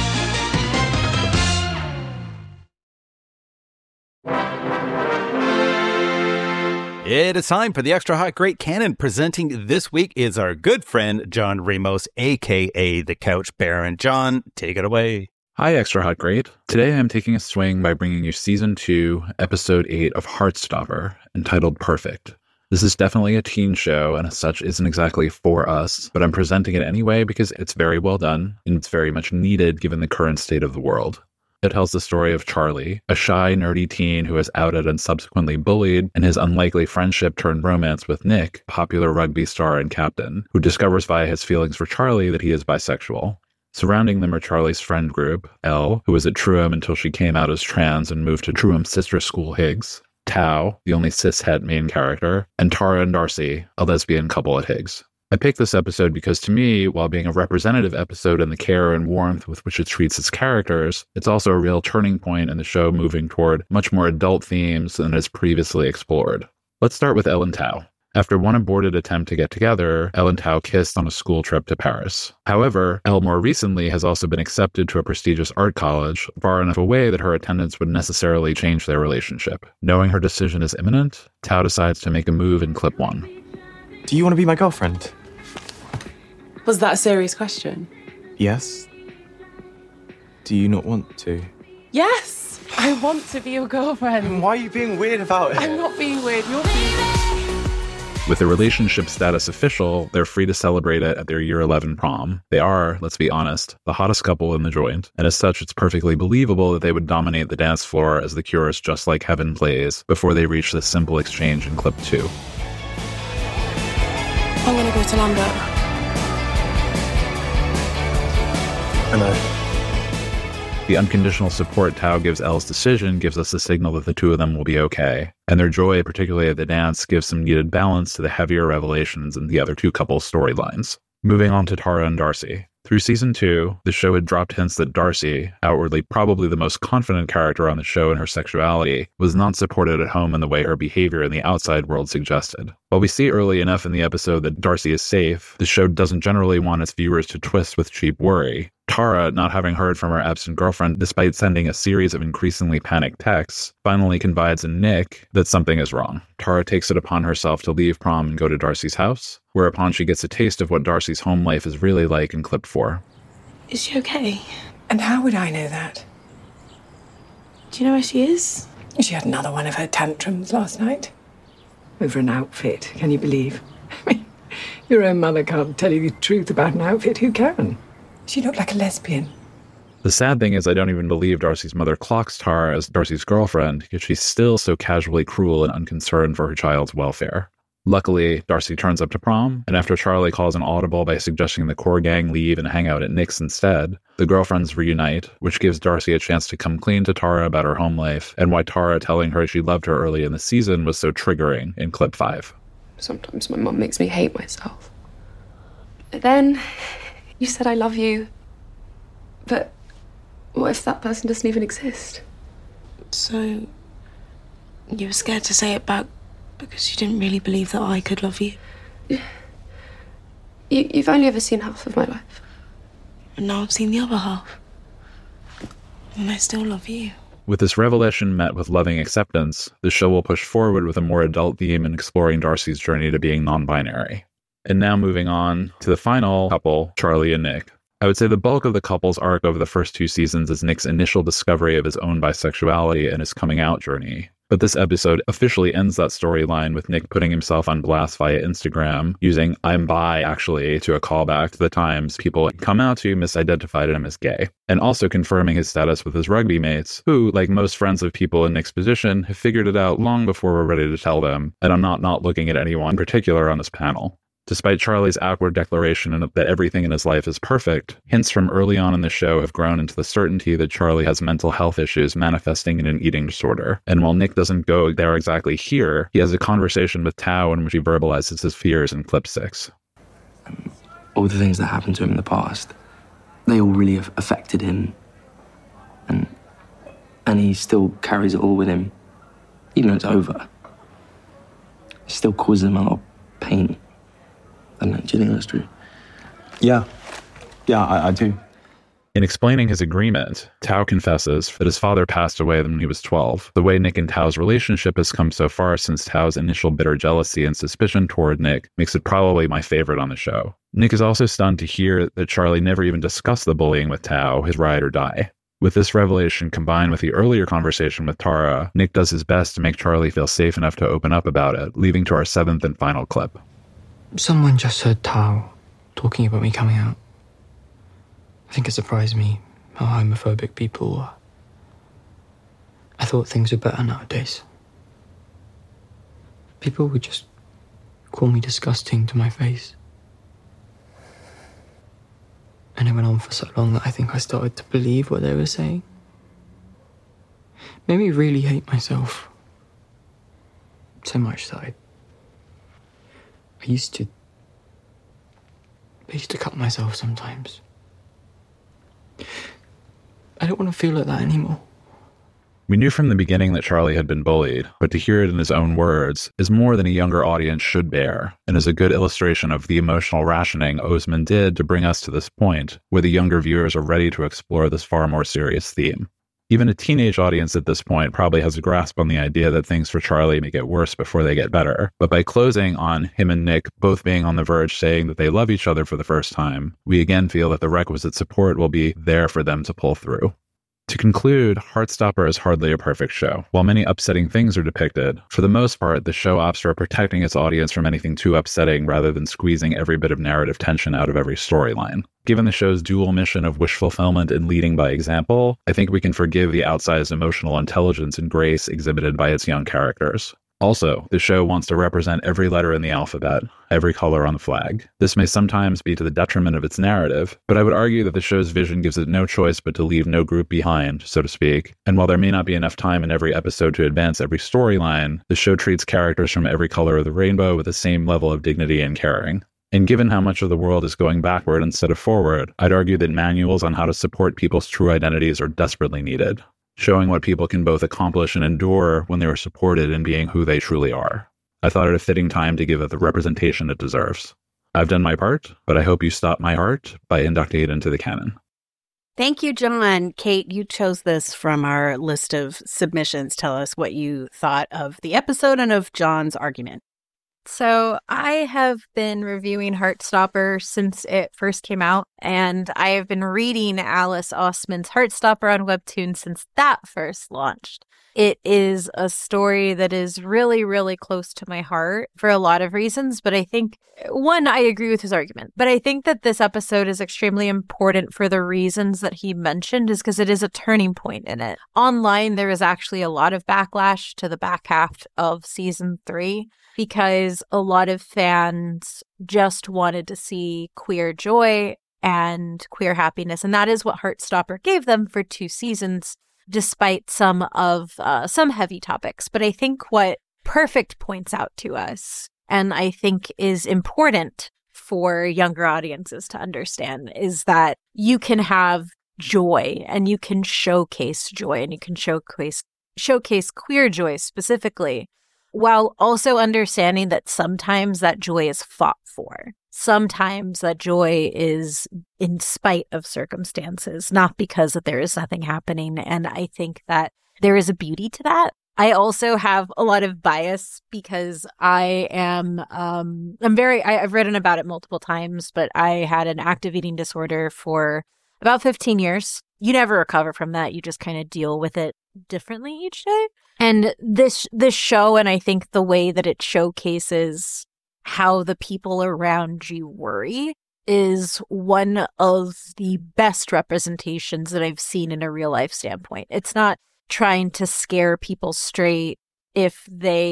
[SPEAKER 2] It is time for the Extra Hot Great Canon. Presenting this week is our good friend, John Ramos, a.k.a. The Couch Baron. John, take it away.
[SPEAKER 8] Hi, Extra Hot Great. Today I am taking a swing by bringing you Season 2, Episode 8 of Heartstopper, entitled Perfect. This is definitely a teen show, and as such isn't exactly for us, but I'm presenting it anyway because it's very well done, and it's very much needed given the current state of the world. It tells the story of Charlie, a shy, nerdy teen who is outed and subsequently bullied, and his unlikely friendship turned romance with Nick, a popular rugby star and captain, who discovers via his feelings for Charlie that he is bisexual. Surrounding them are Charlie's friend group, Elle, who was at Truham until she came out as trans and moved to Truham's sister school, Higgs, Tao, the only cishet main character, and Tara and Darcy, a lesbian couple at Higgs. I picked this episode because to me, while being a representative episode in the care and warmth with which it treats its characters, it's also a real turning point in the show moving toward much more adult themes than is previously explored. Let's start with Elle and Tao. After one aborted attempt to get together, Elle and Tao kissed on a school trip to Paris. However, Elle more recently has also been accepted to a prestigious art college, far enough away that her attendance would necessarily change their relationship. Knowing her decision is imminent, Tao decides to make a move in clip 1.
[SPEAKER 9] Do you want to be my girlfriend?
[SPEAKER 10] Was that a serious question?
[SPEAKER 9] Yes. Do you not want to?
[SPEAKER 10] Yes! I want to be your girlfriend.
[SPEAKER 9] Why are you being weird about it?
[SPEAKER 10] I'm not being weird, you're being...
[SPEAKER 8] With their relationship status official, they're free to celebrate it at their year 11 prom. They are, let's be honest, the hottest couple in the joint, and as such, it's perfectly believable that they would dominate the dance floor as the Cure's Just Like Heaven plays before they reach this simple exchange in clip 2.
[SPEAKER 10] I'm gonna go to Lambert.
[SPEAKER 9] I know.
[SPEAKER 8] The unconditional support Tao gives Elle's decision gives us a signal that the two of them will be okay, and their joy, particularly at the dance, gives some needed balance to the heavier revelations in the other two couples' storylines. Moving on to Tara and Darcy. Through season 2, the show had dropped hints that Darcy, outwardly probably the most confident character on the show in her sexuality, was not supported at home in the way her behavior in the outside world suggested. While we see early enough in the episode that Darcy is safe, the show doesn't generally want its viewers to twist with cheap worry. Tara, not having heard from her absent girlfriend despite sending a series of increasingly panicked texts, finally confides in Nick that something is wrong. Tara takes it upon herself to leave prom and go to Darcy's house, whereupon she gets a taste of what Darcy's home life is really like in clip 4.
[SPEAKER 10] Is she okay?
[SPEAKER 11] And how would I know that?
[SPEAKER 10] Do you know where she is?
[SPEAKER 11] She had another one of her tantrums last night. Over an outfit, can you believe? I mean, your own mother can't tell you the truth about an outfit. Who can? She looked like a lesbian.
[SPEAKER 8] The sad thing is I don't even believe Darcy's mother clocks Tara as Darcy's girlfriend because she's still so casually cruel and unconcerned for her child's welfare. Luckily, Darcy turns up to prom, and after Charlie calls an audible by suggesting the core gang leave and hang out at Nick's instead, the girlfriends reunite, which gives Darcy a chance to come clean to Tara about her home life and why Tara telling her she loved her early in the season was so triggering in clip 5.
[SPEAKER 10] Sometimes my mum makes me hate myself. But then, you said I love you, but what if that person doesn't even exist? So, you were scared to say it back because you didn't really believe that I could love you? You've only ever seen half of my life. And now I've seen the other half. And I still love you.
[SPEAKER 8] With this revelation met with loving acceptance, the show will push forward with a more adult theme in exploring Darcy's journey to being non-binary. And now moving on to the final couple, Charlie and Nick. I would say the bulk of the couple's arc over the first 2 seasons is Nick's initial discovery of his own bisexuality and his coming out journey. But this episode officially ends that storyline with Nick putting himself on blast via Instagram, using "I'm bi" actually to a callback to the times people come out to misidentified him as gay, and also confirming his status with his rugby mates, who, like most friends of people in Nick's position, have figured it out long before we're ready to tell them, and I'm not looking at anyone in particular on this panel. Despite Charlie's outward declaration that everything in his life is perfect, hints from early on in the show have grown into the certainty that Charlie has mental health issues manifesting in an eating disorder. And while Nick doesn't go there exactly here, he has a conversation with Tao in which he verbalizes his fears in clip 6.
[SPEAKER 12] All the things that happened to him in the past, they all really have affected him. And he still carries it all with him, even though it's over. It still causes him a lot of pain. I don't know, do you think that's true?
[SPEAKER 9] Yeah, I do.
[SPEAKER 8] In explaining his agreement, Tao confesses that his father passed away when he was 12. The way Nick and Tao's relationship has come so far since Tao's initial bitter jealousy and suspicion toward Nick makes it probably my favorite on the show. Nick is also stunned to hear that Charlie never even discussed the bullying with Tao, his ride or die. With this revelation combined with the earlier conversation with Tara, Nick does his best to make Charlie feel safe enough to open up about it, leading to our 7th and final clip.
[SPEAKER 13] Someone just heard Tao talking about me coming out. I think it surprised me how homophobic people were. I thought things were better nowadays. People would just call me disgusting to my face. And it went on for so long that I think I started to believe what they were saying. Made me really hate myself. So much that I used to cut myself sometimes. I don't want to feel like that anymore.
[SPEAKER 8] We knew from the beginning that Charlie had been bullied, but to hear it in his own words is more than a younger audience should bear, and is a good illustration of the emotional rationing Ousmane did to bring us to this point, where the younger viewers are ready to explore this far more serious theme. Even a teenage audience at this point probably has a grasp on the idea that things for Charlie may get worse before they get better, but by closing on him and Nick both being on the verge saying that they love each other for the first time, we again feel that the requisite support will be there for them to pull through. To conclude, Heartstopper is hardly a perfect show. While many upsetting things are depicted, for the most part, the show opts for protecting its audience from anything too upsetting rather than squeezing every bit of narrative tension out of every storyline. Given the show's dual mission of wish fulfillment and leading by example, I think we can forgive the outsized emotional intelligence and grace exhibited by its young characters. Also, the show wants to represent every letter in the alphabet, every color on the flag. This may sometimes be to the detriment of its narrative, but I would argue that the show's vision gives it no choice but to leave no group behind, so to speak. And while there may not be enough time in every episode to advance every storyline, the show treats characters from every color of the rainbow with the same level of dignity and caring. And given how much of the world is going backward instead of forward, I'd argue that manuals on how to support people's true identities are desperately needed, showing what people can both accomplish and endure when they are supported in being who they truly are. I thought it a fitting time to give it the representation it deserves. I've done my part, but I hope you stop my heart by inducting it into the canon.
[SPEAKER 4] Thank you, John. Kate, you chose this from our list of submissions. Tell us what you thought of the episode and of John's argument.
[SPEAKER 5] So I have been reviewing Heartstopper since it first came out, and I have been reading Alice Oseman's Heartstopper on Webtoon since that first launched. It is a story that is really, really close to my heart for a lot of reasons, but I think, one, I agree with his argument, but I think that this episode is extremely important for the reasons that he mentioned, is because it is a turning point in it. Online, there is actually a lot of backlash to the back half of season 3, because a lot of fans just wanted to see queer joy and queer happiness, and that is what Heartstopper gave them for 2 seasons, despite some heavy topics. But I think what Perfect points out to us, and I think is important for younger audiences to understand, is that you can have joy, and you can showcase joy, and you can showcase queer joy specifically, while also understanding that sometimes that joy is fought for. Sometimes that joy is in spite of circumstances, not because that there is nothing happening. And I think that there is a beauty to that. I also have a lot of bias because I've written about it multiple times, but I had an active eating disorder for about 15 years. You never recover from that. You just kind of deal with it differently each day. And this show, and I think the way that it showcases how the people around you worry, is one of the best representations that I've seen in a real life standpoint. It's not trying to scare people straight. If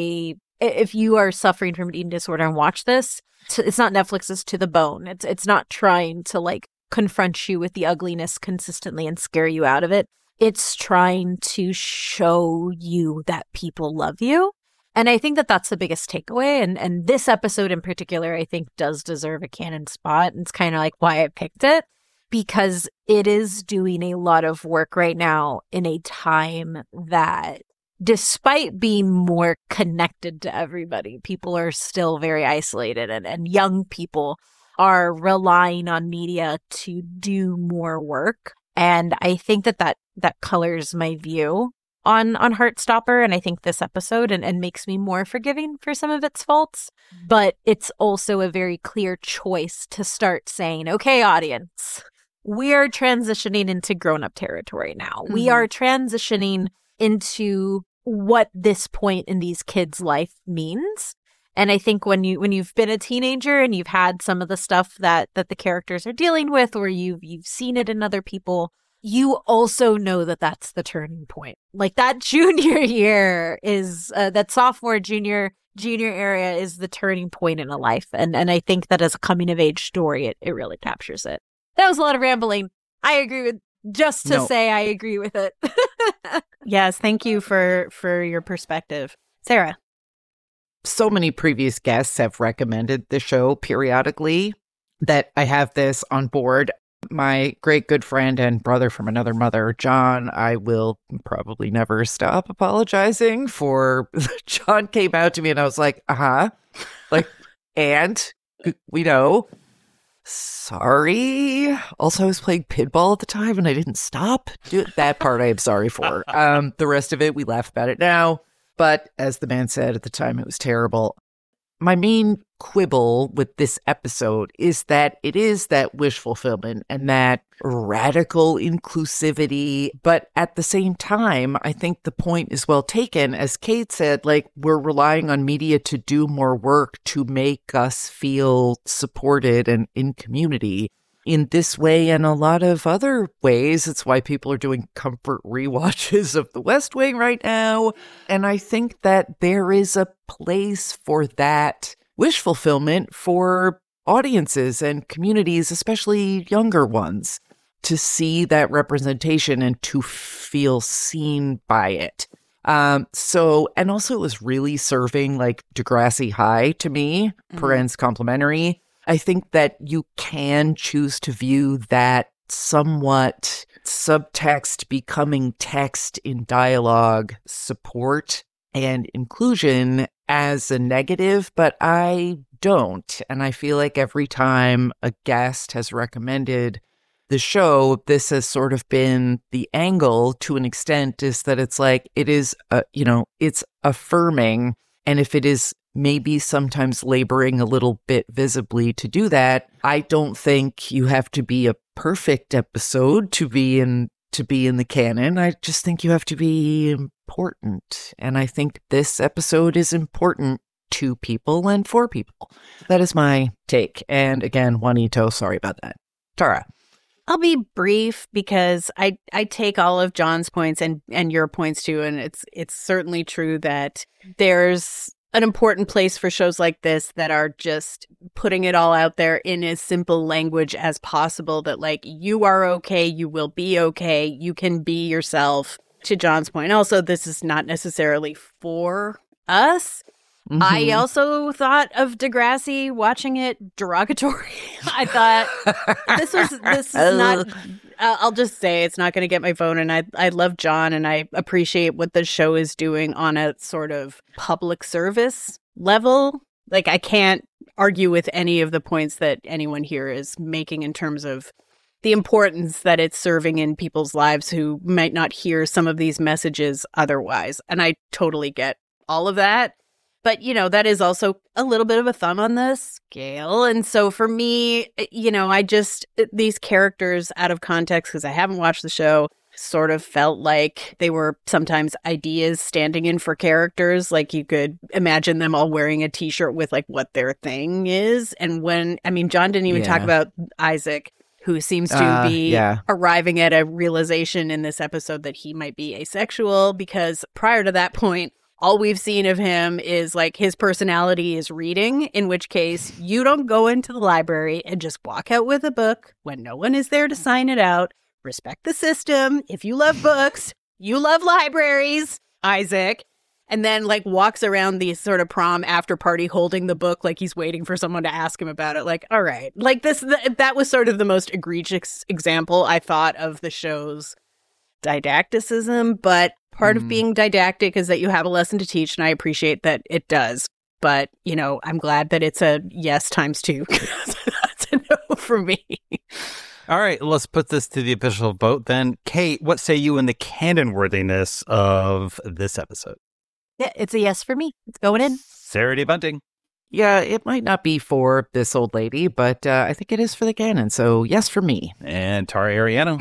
[SPEAKER 5] you are suffering from an eating disorder and watch this, it's not Netflix's To the Bone. It's not trying to like confront you with the ugliness consistently and scare you out of it. It's trying to show you that people love you. And I think that that's the biggest takeaway. And this episode in particular, I think, does deserve a canon spot. And it's kind of like why I picked it, because it is doing a lot of work right now in a time that, despite being more connected to everybody, people are still very isolated, and young people are relying on media to do more work. And I think that colors my view on Heartstopper, and I think this episode, and makes me more forgiving for some of its faults. But it's also a very clear choice to start saying, okay, audience, we are transitioning into grown-up territory now. Mm-hmm. We are transitioning into what this point in these kids' life means. And I think when you've been a teenager and you've had some of the stuff that the characters are dealing with, or you've seen it in other people, you also know that that's the turning point. Like that junior year is that sophomore, junior area is the turning point in a life. And I think that as a coming of age story, it really captures it. That was a lot of rambling. I agree with say I agree with it.
[SPEAKER 4] Yes, thank you for your perspective. Sarah.
[SPEAKER 3] So many previous guests have recommended the show periodically that I have this on board. My great good friend and brother from another mother, John, I will probably never stop apologizing for. John came out to me and I was like, like, and we know. Sorry. Also, I was playing pinball at the time and I didn't stop. That part I am sorry for. The rest of it, we laugh about it now. But as the man said at the time, it was terrible. My main quibble with this episode is that it is that wish fulfillment and that radical inclusivity. But at the same time, I think the point is well taken. As Kate said, like, we're relying on media to do more work to make us feel supported and in community. In this way and a lot of other ways. It's why people are doing comfort rewatches of The West Wing right now. And I think that there is a place for that wish fulfillment for audiences and communities, especially younger ones, to see that representation and to feel seen by it. And also it was really serving like Degrassi High to me, parens complimentary. I think that you can choose to view that somewhat subtext becoming text in dialogue support and inclusion as a negative, but I don't. And I feel like every time a guest has recommended the show, this has sort of been the angle to an extent, is that it's like, it is, it's affirming. And if it is maybe sometimes laboring a little bit visibly to do that, I don't think you have to be a perfect episode to be in the canon. I just think you have to be important. And I think this episode is important to people and for people. That is my take. And again, Juanito, sorry about that. Tara.
[SPEAKER 4] I'll be brief because I take all of John's points and your points too. And it's certainly true that there's an important place for shows like this that are just putting it all out there in as simple language as possible, that like, you are okay, you will be okay, you can be yourself. To John's point, also, this is not necessarily for us. Mm-hmm. I also thought of Degrassi watching it derogatory. I thought this is not, I'll just say it's not going to get my vote. And I love John and I appreciate what the show is doing on a sort of public service level. Like, I can't argue with any of the points that anyone here is making in terms of the importance that it's serving in people's lives who might not hear some of these messages otherwise. And I totally get all of that. But, that is also a little bit of a thumb on the scale. And so for me, these characters out of context, because I haven't watched the show, sort of felt like they were sometimes ideas standing in for characters. Like, you could imagine them all wearing a t-shirt with like what their thing is. And John didn't even talk about Isaac, who seems to be arriving at a realization in this episode that he might be asexual, because prior to that point, all we've seen of him is like his personality is reading, in which case you don't go into the library and just walk out with a book when no one is there to sign it out. Respect the system. If you love books, you love libraries, Isaac. And then like walks around the sort of prom after party holding the book like he's waiting for someone to ask him about it. Like, all right. Like that was sort of the most egregious example I thought of the show's didacticism. But part of being didactic is that you have a lesson to teach, and I appreciate that it does. But, I'm glad that it's a yes times 2. That's a no for me.
[SPEAKER 2] All right, let's put this to the official vote then. Kate, what say you in the canon worthiness of this episode?
[SPEAKER 5] Yeah, it's a yes for me. It's going in.
[SPEAKER 2] Sarah D. Bunting.
[SPEAKER 3] Yeah, it might not be for this old lady, but I think it is for the canon. So yes, for me.
[SPEAKER 2] And Tara Ariano.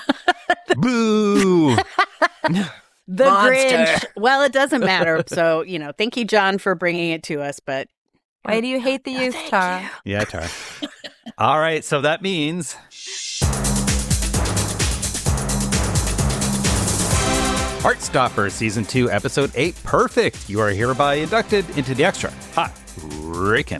[SPEAKER 2] Boo!
[SPEAKER 4] The
[SPEAKER 3] Monster.
[SPEAKER 4] Grinch. Well, it doesn't matter. So, thank you, John, for bringing it to us. But
[SPEAKER 5] why do you hate the youth, Tara?
[SPEAKER 2] Yeah, Tara. All right, so that means Heartstopper Season 2, Episode 8, Perfect. You are hereby inducted into the extra hot Ricken.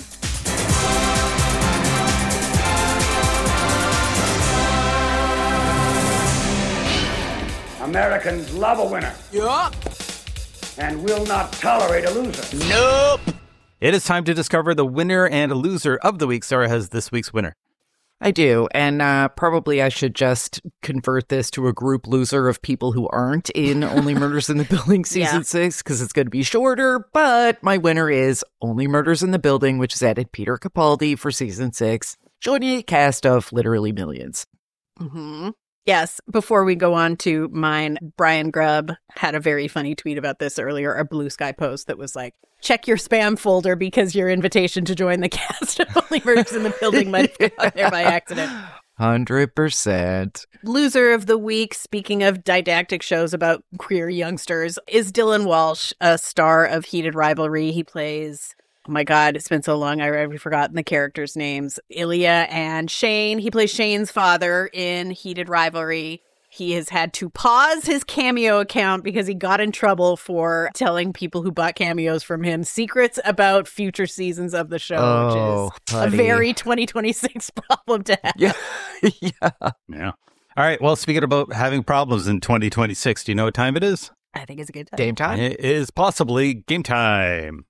[SPEAKER 14] Americans love a winner.
[SPEAKER 15] Yup.
[SPEAKER 14] And will not tolerate a loser.
[SPEAKER 15] Nope.
[SPEAKER 2] It is time to discover the winner and a loser of the week. Sarah has this week's winner.
[SPEAKER 3] I do, and probably I should just convert this to a group loser of people who aren't in Only Murders in the Building Season 6, because it's going to be shorter, but my winner is Only Murders in the Building, which has added Peter Capaldi for Season 6, joining a cast of literally millions.
[SPEAKER 4] Mm-hmm. Yes, before we go on to mine, Brian Grubb had a very funny tweet about this earlier, a Blue Sky post that was like, check your spam folder because your invitation to join the cast of Only Murders in the Building might have gone there by accident.
[SPEAKER 3] 100%.
[SPEAKER 4] Loser of the week, speaking of didactic shows about queer youngsters, is Dylan Walsh, a star of Heated Rivalry. He plays... Oh my God, it's been so long, I've already forgotten the characters' names. Ilya and Shane. He plays Shane's father in Heated Rivalry. He has had to pause his Cameo account because he got in trouble for telling people who bought cameos from him secrets about future seasons of the show, which is a very 2026 problem to have.
[SPEAKER 2] Yeah. All right, well, speaking about having problems in 2026, do you know what time it is?
[SPEAKER 4] I think it's a good time.
[SPEAKER 3] Game time?
[SPEAKER 2] It is possibly game time.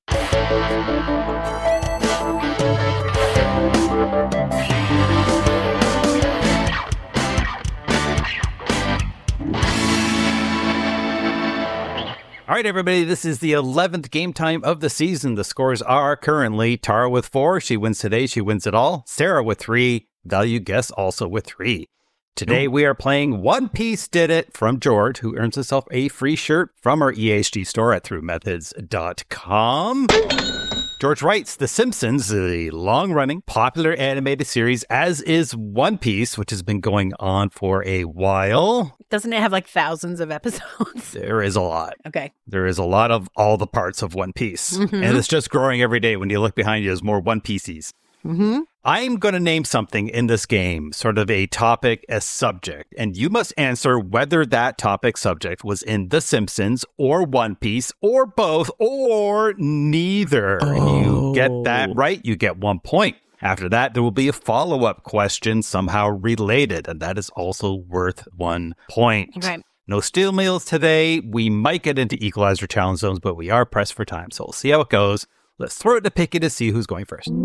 [SPEAKER 2] All right, everybody, this is the 11th game time of the season. The scores are currently Tara with 4. She wins today. She wins it all. Sarah with 3. Value guess also with 3. Today we are playing One Piece Did It from George, who earns himself a free shirt from our EHG store at throughmethods.com. George writes, The Simpsons, the long-running, popular animated series, as is One Piece, which has been going on for a while.
[SPEAKER 4] Doesn't it have like thousands of episodes?
[SPEAKER 2] There is a lot.
[SPEAKER 4] Okay.
[SPEAKER 2] There is a lot of all the parts of One Piece.
[SPEAKER 4] Mm-hmm.
[SPEAKER 2] And it's just growing every day. When you look behind you, there's more One Pieces.
[SPEAKER 4] Mm-hmm.
[SPEAKER 2] I'm going to name something in this game, sort of a topic, a subject, and you must answer whether that topic subject was in The Simpsons or One Piece or both or neither. And you get that right, you get 1 point. After that, there will be a follow-up question somehow related, and that is also worth 1 point.
[SPEAKER 4] Okay.
[SPEAKER 2] No steel meals today. We might get into equalizer challenge zones, but we are pressed for time, so we'll see how it goes. Let's throw it to Picky to see who's going first.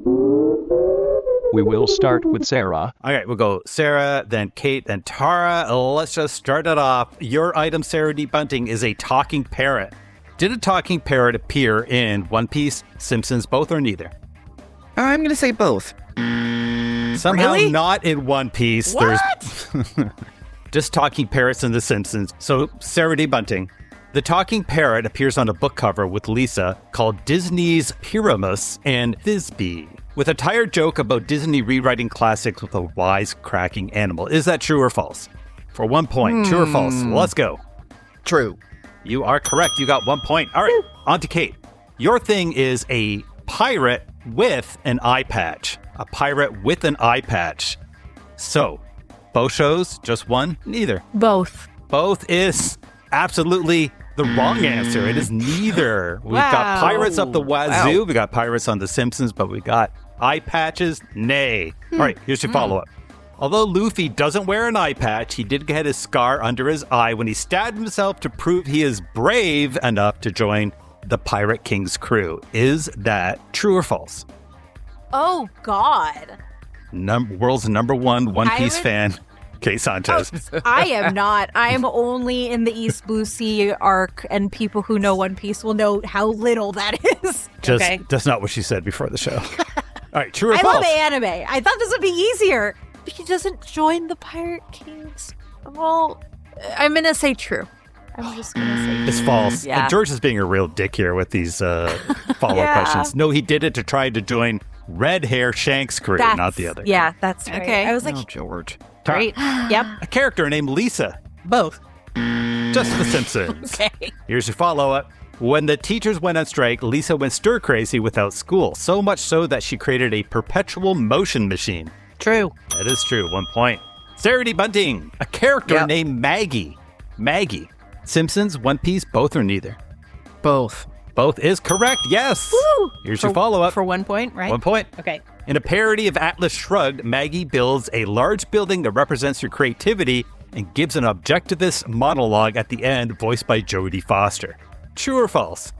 [SPEAKER 16] We will start with Sarah.
[SPEAKER 2] All right, we'll go Sarah, then Kate, then Tara. Let's just start it off. Your item, Sarah D. Bunting, is a talking parrot. Did a talking parrot appear in One Piece, Simpsons, both or neither?
[SPEAKER 3] I'm going to say both.
[SPEAKER 2] Somehow
[SPEAKER 3] Really?
[SPEAKER 2] not in One Piece.
[SPEAKER 3] What?
[SPEAKER 2] There's just talking parrots in The Simpsons. So, Sarah D. Bunting, the talking parrot appears on a book cover with Lisa called Disney's Pyramus and Thisbe, with a tired joke about Disney rewriting classics with a wise-cracking animal. Is that true or false? For 1 point, true or false? Let's go.
[SPEAKER 3] True.
[SPEAKER 2] You are correct. You got 1 point. All right, on to Kate. Your thing is a pirate with an eye patch. A pirate with an eye patch. So, both shows, just one, neither.
[SPEAKER 5] Both.
[SPEAKER 2] Both is absolutely the wrong answer. It is neither. We've got pirates up the wazoo. We got pirates on The Simpsons, but we got eye patches. Nay. All right, here's your follow-up. Although Luffy doesn't wear an eye patch, he did get his scar under his eye when he stabbed himself to prove he is brave enough to join the Pirate King's crew. Is that true or false?
[SPEAKER 5] Oh, God.
[SPEAKER 2] World's number one One Piece fan, Kate Sanchez.
[SPEAKER 5] I am not. I am only in the East Blue Sea arc, and people who know One Piece will know how little that is.
[SPEAKER 2] That's not what she said before the show. All right, true or
[SPEAKER 5] I
[SPEAKER 2] false?
[SPEAKER 5] love anime. I thought this would be easier. He doesn't join the Pirate Kings. Well, I'm going to say true. I'm just going to say true.
[SPEAKER 2] It's false.
[SPEAKER 5] Yeah.
[SPEAKER 2] George is being a real dick here with these follow-up questions. No, he did it to try to join Red Hair Shank's crew, not the other.
[SPEAKER 5] Yeah, that's right.
[SPEAKER 4] Okay.
[SPEAKER 5] I was like,
[SPEAKER 3] George.
[SPEAKER 4] Great. Yep.
[SPEAKER 2] A character named Lisa.
[SPEAKER 4] Both.
[SPEAKER 2] Just The Simpsons.
[SPEAKER 4] Okay.
[SPEAKER 2] Here's your follow-up. When the teachers went on strike, Lisa went stir-crazy without school, so much so that she created a perpetual motion machine.
[SPEAKER 4] True.
[SPEAKER 2] That is true. 1 point. Sarah D. Bunting. A character named Maggie. Maggie. Simpsons, One Piece, both or neither?
[SPEAKER 3] Both.
[SPEAKER 2] Both is correct, yes.
[SPEAKER 4] Woo!
[SPEAKER 2] Here's your follow-up.
[SPEAKER 4] For 1 point, right?
[SPEAKER 2] 1 point.
[SPEAKER 4] Okay.
[SPEAKER 2] In a parody of Atlas Shrugged, Maggie builds a large building that represents her creativity and gives an objectivist monologue at the end, voiced by Jodie Foster. True or false?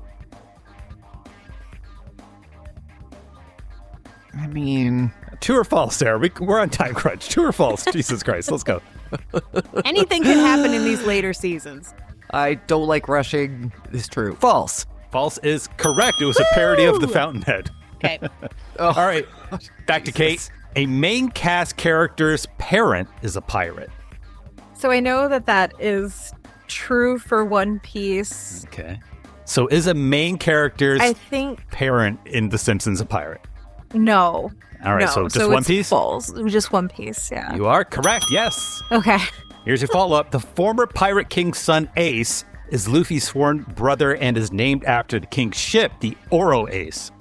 [SPEAKER 3] I mean...
[SPEAKER 2] True or false, Sarah? We're on time crunch. True or false? Jesus Christ, let's go.
[SPEAKER 4] Anything can happen in these later seasons.
[SPEAKER 3] I don't like rushing is true. False.
[SPEAKER 2] False is correct. It was a parody of The Fountainhead.
[SPEAKER 4] Okay.
[SPEAKER 2] All right, back to Kate. A main cast character's parent is a pirate.
[SPEAKER 5] so I know that is true for One Piece.
[SPEAKER 2] Okay. So is a main character's
[SPEAKER 5] I think
[SPEAKER 2] parent in The Simpsons a pirate?
[SPEAKER 5] no.
[SPEAKER 2] All right,
[SPEAKER 5] no.
[SPEAKER 2] so just One
[SPEAKER 5] it's
[SPEAKER 2] Piece?
[SPEAKER 5] False. Just One Piece, yeah.
[SPEAKER 2] You are correct, yes.
[SPEAKER 5] Okay.
[SPEAKER 2] Here's your follow-up. The former Pirate King's son, Ace, is Luffy's sworn brother and is named after the king's ship, the Oro Ace.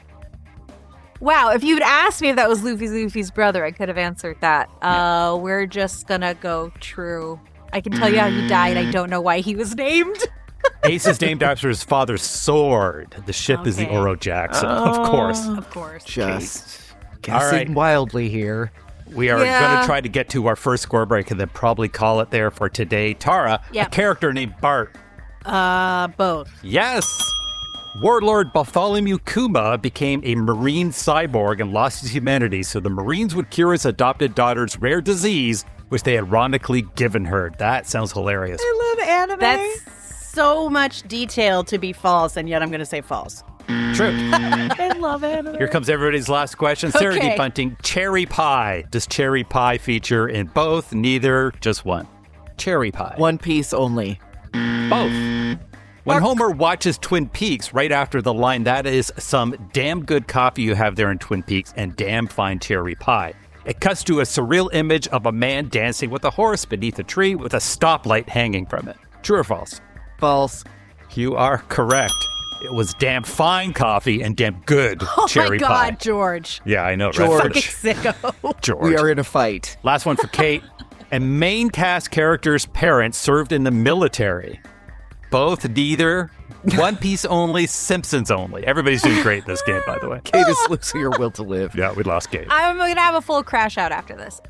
[SPEAKER 5] Wow, if you'd asked me if that was Luffy's brother, I could have answered that. We're just gonna go true. I can tell you how he died. I don't know why he was named.
[SPEAKER 2] Ace is named after his father's sword. The ship is the
[SPEAKER 4] Okay.
[SPEAKER 2] Oro Jackson, of course.
[SPEAKER 4] Of course.
[SPEAKER 3] Just
[SPEAKER 2] All right.
[SPEAKER 3] guessing wildly here.
[SPEAKER 2] We are going to try to get to our first score break and then probably call it there for today. Tara,
[SPEAKER 4] Yep.
[SPEAKER 2] a character named Bart.
[SPEAKER 4] Both.
[SPEAKER 2] Yes. Warlord Bartholomew Kuma became a marine cyborg and lost his humanity, so the Marines would cure his adopted daughter's rare disease, which they ironically given her. That sounds hilarious.
[SPEAKER 5] I love anime.
[SPEAKER 4] That's so much detail to be false, and yet I'm going to say false.
[SPEAKER 2] True.
[SPEAKER 5] I love anime.
[SPEAKER 2] Here comes everybody's last question. Sarah D.
[SPEAKER 4] Okay.
[SPEAKER 2] Bunting, cherry pie. Does cherry pie feature in both, neither, just one? Cherry pie.
[SPEAKER 3] One Piece only.
[SPEAKER 2] Both. When Homer watches Twin Peaks, right after the line, that is some damn good coffee you have there in Twin Peaks and damn fine cherry pie. It cuts to a surreal image of a man dancing with a horse beneath a tree with a stoplight hanging from it. True or false?
[SPEAKER 3] False.
[SPEAKER 2] You are correct. It was damn fine coffee and damn good cherry
[SPEAKER 4] Oh my
[SPEAKER 2] pie.
[SPEAKER 4] God, George.
[SPEAKER 2] Yeah, I know,
[SPEAKER 3] George.
[SPEAKER 2] right?
[SPEAKER 4] Fucking sicko.
[SPEAKER 2] George.
[SPEAKER 3] We are in a fight.
[SPEAKER 2] Last one for Kate. A main cast character's parents served in the military. Both, neither, One Piece only, Simpsons only. Everybody's doing great in this game, by the way.
[SPEAKER 3] Kate is losing her will to live.
[SPEAKER 2] Yeah, we lost Kate.
[SPEAKER 5] I'm gonna have a full crash out after this.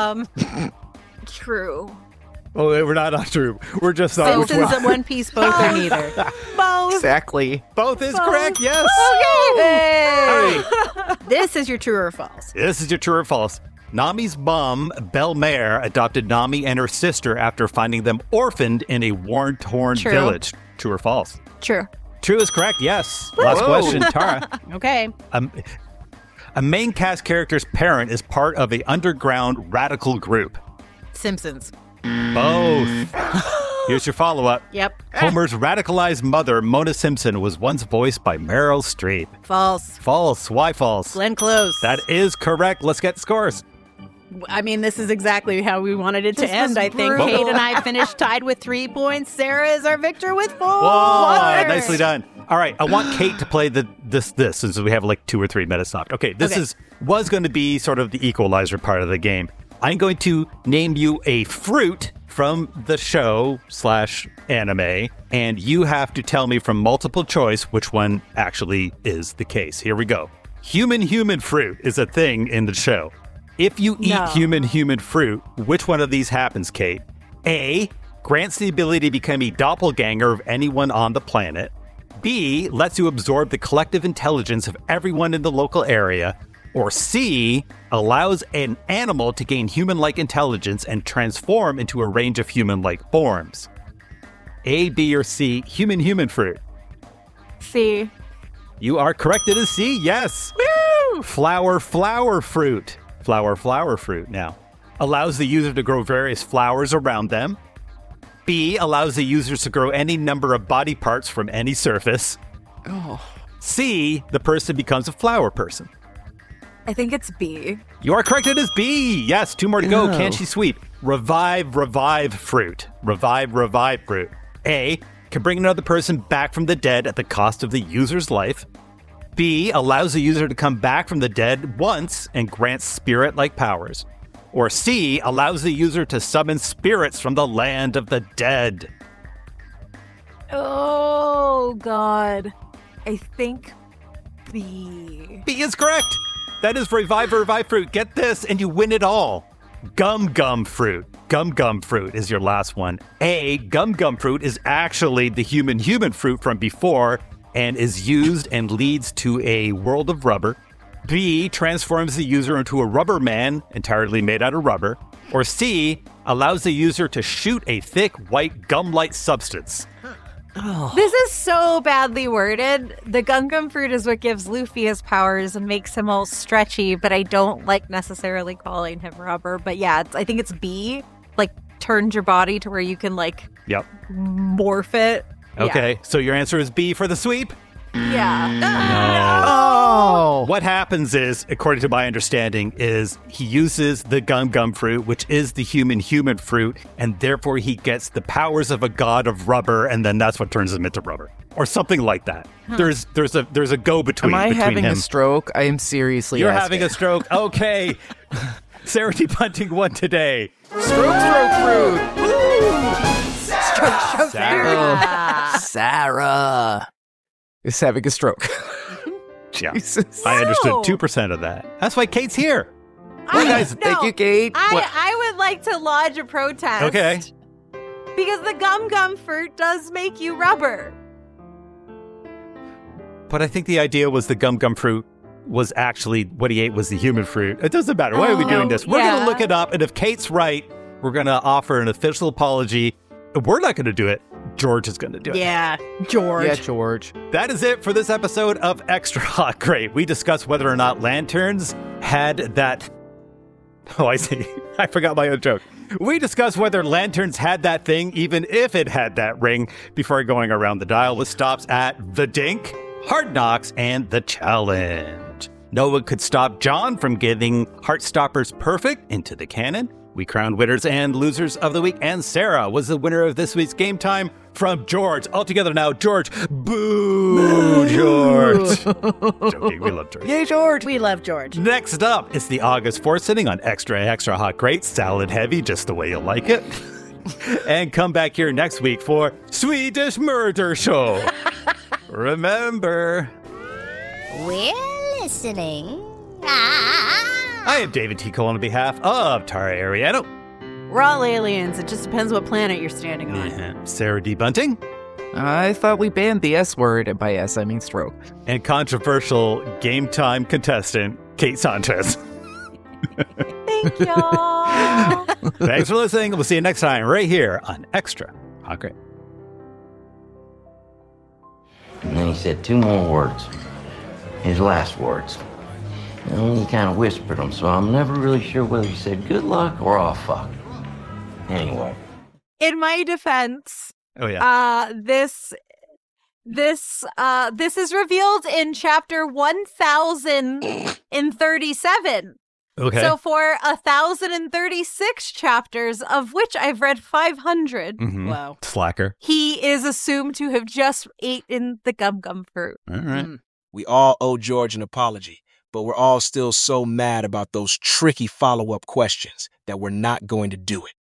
[SPEAKER 5] True.
[SPEAKER 2] Oh, we're not on true. We're just on which
[SPEAKER 4] Simpsons
[SPEAKER 2] one.
[SPEAKER 4] and One Piece, both or neither.
[SPEAKER 5] Both.
[SPEAKER 3] Exactly.
[SPEAKER 2] Both is correct, yes.
[SPEAKER 4] Okay.
[SPEAKER 2] All right.
[SPEAKER 4] This is your true or false.
[SPEAKER 2] This is your true or false. Nami's mom, Belle Mare, adopted Nami and her sister after finding them orphaned in a war-torn
[SPEAKER 5] True.
[SPEAKER 2] village. True or false?
[SPEAKER 5] True.
[SPEAKER 2] True is correct, yes. Last
[SPEAKER 3] Whoa.
[SPEAKER 2] question, Tara.
[SPEAKER 4] Okay.
[SPEAKER 2] A main cast character's parent is part of a underground radical group.
[SPEAKER 4] Simpsons.
[SPEAKER 2] Both. Here's your follow-up.
[SPEAKER 4] Yep.
[SPEAKER 2] Homer's radicalized mother, Mona Simpson, was once voiced by Meryl Streep.
[SPEAKER 4] False.
[SPEAKER 2] False. Why false?
[SPEAKER 4] Glenn Close.
[SPEAKER 2] That is correct. Let's get scores.
[SPEAKER 4] I mean, this is exactly how we wanted it to
[SPEAKER 5] This
[SPEAKER 4] end.
[SPEAKER 5] was
[SPEAKER 4] I think
[SPEAKER 5] brutal.
[SPEAKER 4] Kate and I finished tied with 3 points. Sarah is our victor with 4.
[SPEAKER 2] Whoa, nicely done. All right, I want Kate to play this since we have like 2 or 3 minutes left. Okay, this was going to be sort of the equalizer part of the game. I'm going to name you a fruit from the show / anime, and you have to tell me from multiple choice which one actually is the case. Here we go. Human fruit is a thing in the show. If you eat human fruit, which one of these happens, Kate? A, grants the ability to become a doppelganger of anyone on the planet. B, lets you absorb the collective intelligence of everyone in the local area. Or C, allows an animal to gain human-like intelligence and transform into a range of human-like forms. A, B, or C, human fruit.
[SPEAKER 5] C.
[SPEAKER 2] You are correct. It is C, yes. Woo! Flower fruit. Flower fruit now. Allows the user to grow various flowers around them. B, allows the users to grow any number of body parts from any surface.
[SPEAKER 3] Oh.
[SPEAKER 2] C, the person becomes a flower person.
[SPEAKER 5] I think it's B.
[SPEAKER 2] You are correct. It is B. Yes, 2 more to go.
[SPEAKER 3] Oh.
[SPEAKER 2] Can she sweep? Revive fruit. Revive fruit. A, can bring another person back from the dead at the cost of the user's life. B, allows the user to come back from the dead once and grants spirit-like powers. Or C, allows the user to summon spirits from the land of the dead.
[SPEAKER 5] Oh, God. I think B.
[SPEAKER 2] B is correct. That is revive fruit. Get this, and you win it all. Gum fruit. Gum fruit is your last one. A, gum fruit is actually the human fruit from before and is used and leads to a world of rubber. B, transforms the user into a rubber man entirely made out of rubber. Or C, allows the user to shoot a thick white gum-like substance.
[SPEAKER 5] Oh. This is so badly worded. The gum fruit is what gives Luffy his powers and makes him all stretchy, but I don't like necessarily calling him rubber. But yeah, I think it's B. Like, turns your body to where you can, like, morph it.
[SPEAKER 2] Okay, so your answer is B for the sweep?
[SPEAKER 5] Yeah.
[SPEAKER 2] No.
[SPEAKER 3] Oh.
[SPEAKER 2] What happens is, according to my understanding, is he uses the gum fruit, which is the human fruit, and therefore he gets the powers of a god of rubber, and then that's what turns him into rubber. Or something like that.
[SPEAKER 5] Huh.
[SPEAKER 2] There's a go-between.
[SPEAKER 3] Am I
[SPEAKER 2] between
[SPEAKER 3] having
[SPEAKER 2] him.
[SPEAKER 3] a stroke? I am seriously
[SPEAKER 2] You're
[SPEAKER 3] asking.
[SPEAKER 2] having a stroke. Okay. Sarah D. Bunting won today.
[SPEAKER 3] Stroke fruit.
[SPEAKER 5] Stroke
[SPEAKER 3] Sarah is having a stroke.
[SPEAKER 2] Yeah.
[SPEAKER 3] Jesus.
[SPEAKER 2] I understood 2% of that. That's why Kate's here.
[SPEAKER 3] Thank you, Kate.
[SPEAKER 5] I would like to lodge a protest.
[SPEAKER 2] Okay.
[SPEAKER 5] Because the gum fruit does make you rubber.
[SPEAKER 2] But I think the idea was the gum fruit was actually what he ate was the human fruit. It doesn't matter. Why are we doing this? We're going to look it up. And if Kate's right, we're going to offer an official apology. We're not going to do it. George is going to do it.
[SPEAKER 4] Yeah, George.
[SPEAKER 3] Yeah, George.
[SPEAKER 2] That is it for this episode of Extra Hot Great. We discussed whether or not lanterns had that... Oh, I see. I forgot my own joke. We discussed whether lanterns had that thing, even if it had that ring, before going around the dial with stops at The Dink, Hard Knocks, and The Challenge. No one could stop John from getting Heartstoppers perfect into the canon. We crowned winners and losers of the week, and Sarah was the winner of this week's Game Time from George. All together now, George. Boo, George. Joking, we love George.
[SPEAKER 3] Yay, George.
[SPEAKER 4] We love George.
[SPEAKER 2] Next up, it's the August 4th sitting on Extra Hot Great, salad heavy, just the way you like it. And come back here next week for Swedish Murder Show. Remember,
[SPEAKER 15] We're listening.
[SPEAKER 2] I am David T. Cole on behalf of Tara Ariano.
[SPEAKER 4] We're all aliens. It just depends what planet you're standing on.
[SPEAKER 2] Sarah D. Bunting.
[SPEAKER 3] I thought we banned the S word, and by S I mean stroke.
[SPEAKER 2] And controversial Game Time contestant, Kate Sanchez.
[SPEAKER 5] Thank y'all.
[SPEAKER 2] Thanks for listening. We'll see you next time right here on Extra Hot Great.
[SPEAKER 16] And then he said 2 more words. His last words. And he kind of whispered them, so I'm never really sure whether he said good luck or oh fuck. Anyway.
[SPEAKER 5] In my defense, this is revealed in chapter 1037.
[SPEAKER 2] Okay.
[SPEAKER 5] So for 1,036 chapters, of which I've read 500,
[SPEAKER 2] Wow. Slacker.
[SPEAKER 5] he is assumed to have just eaten the gum fruit.
[SPEAKER 2] All right.
[SPEAKER 17] We all owe George an apology, but we're all still so mad about those tricky follow-up questions that we're not going to do it.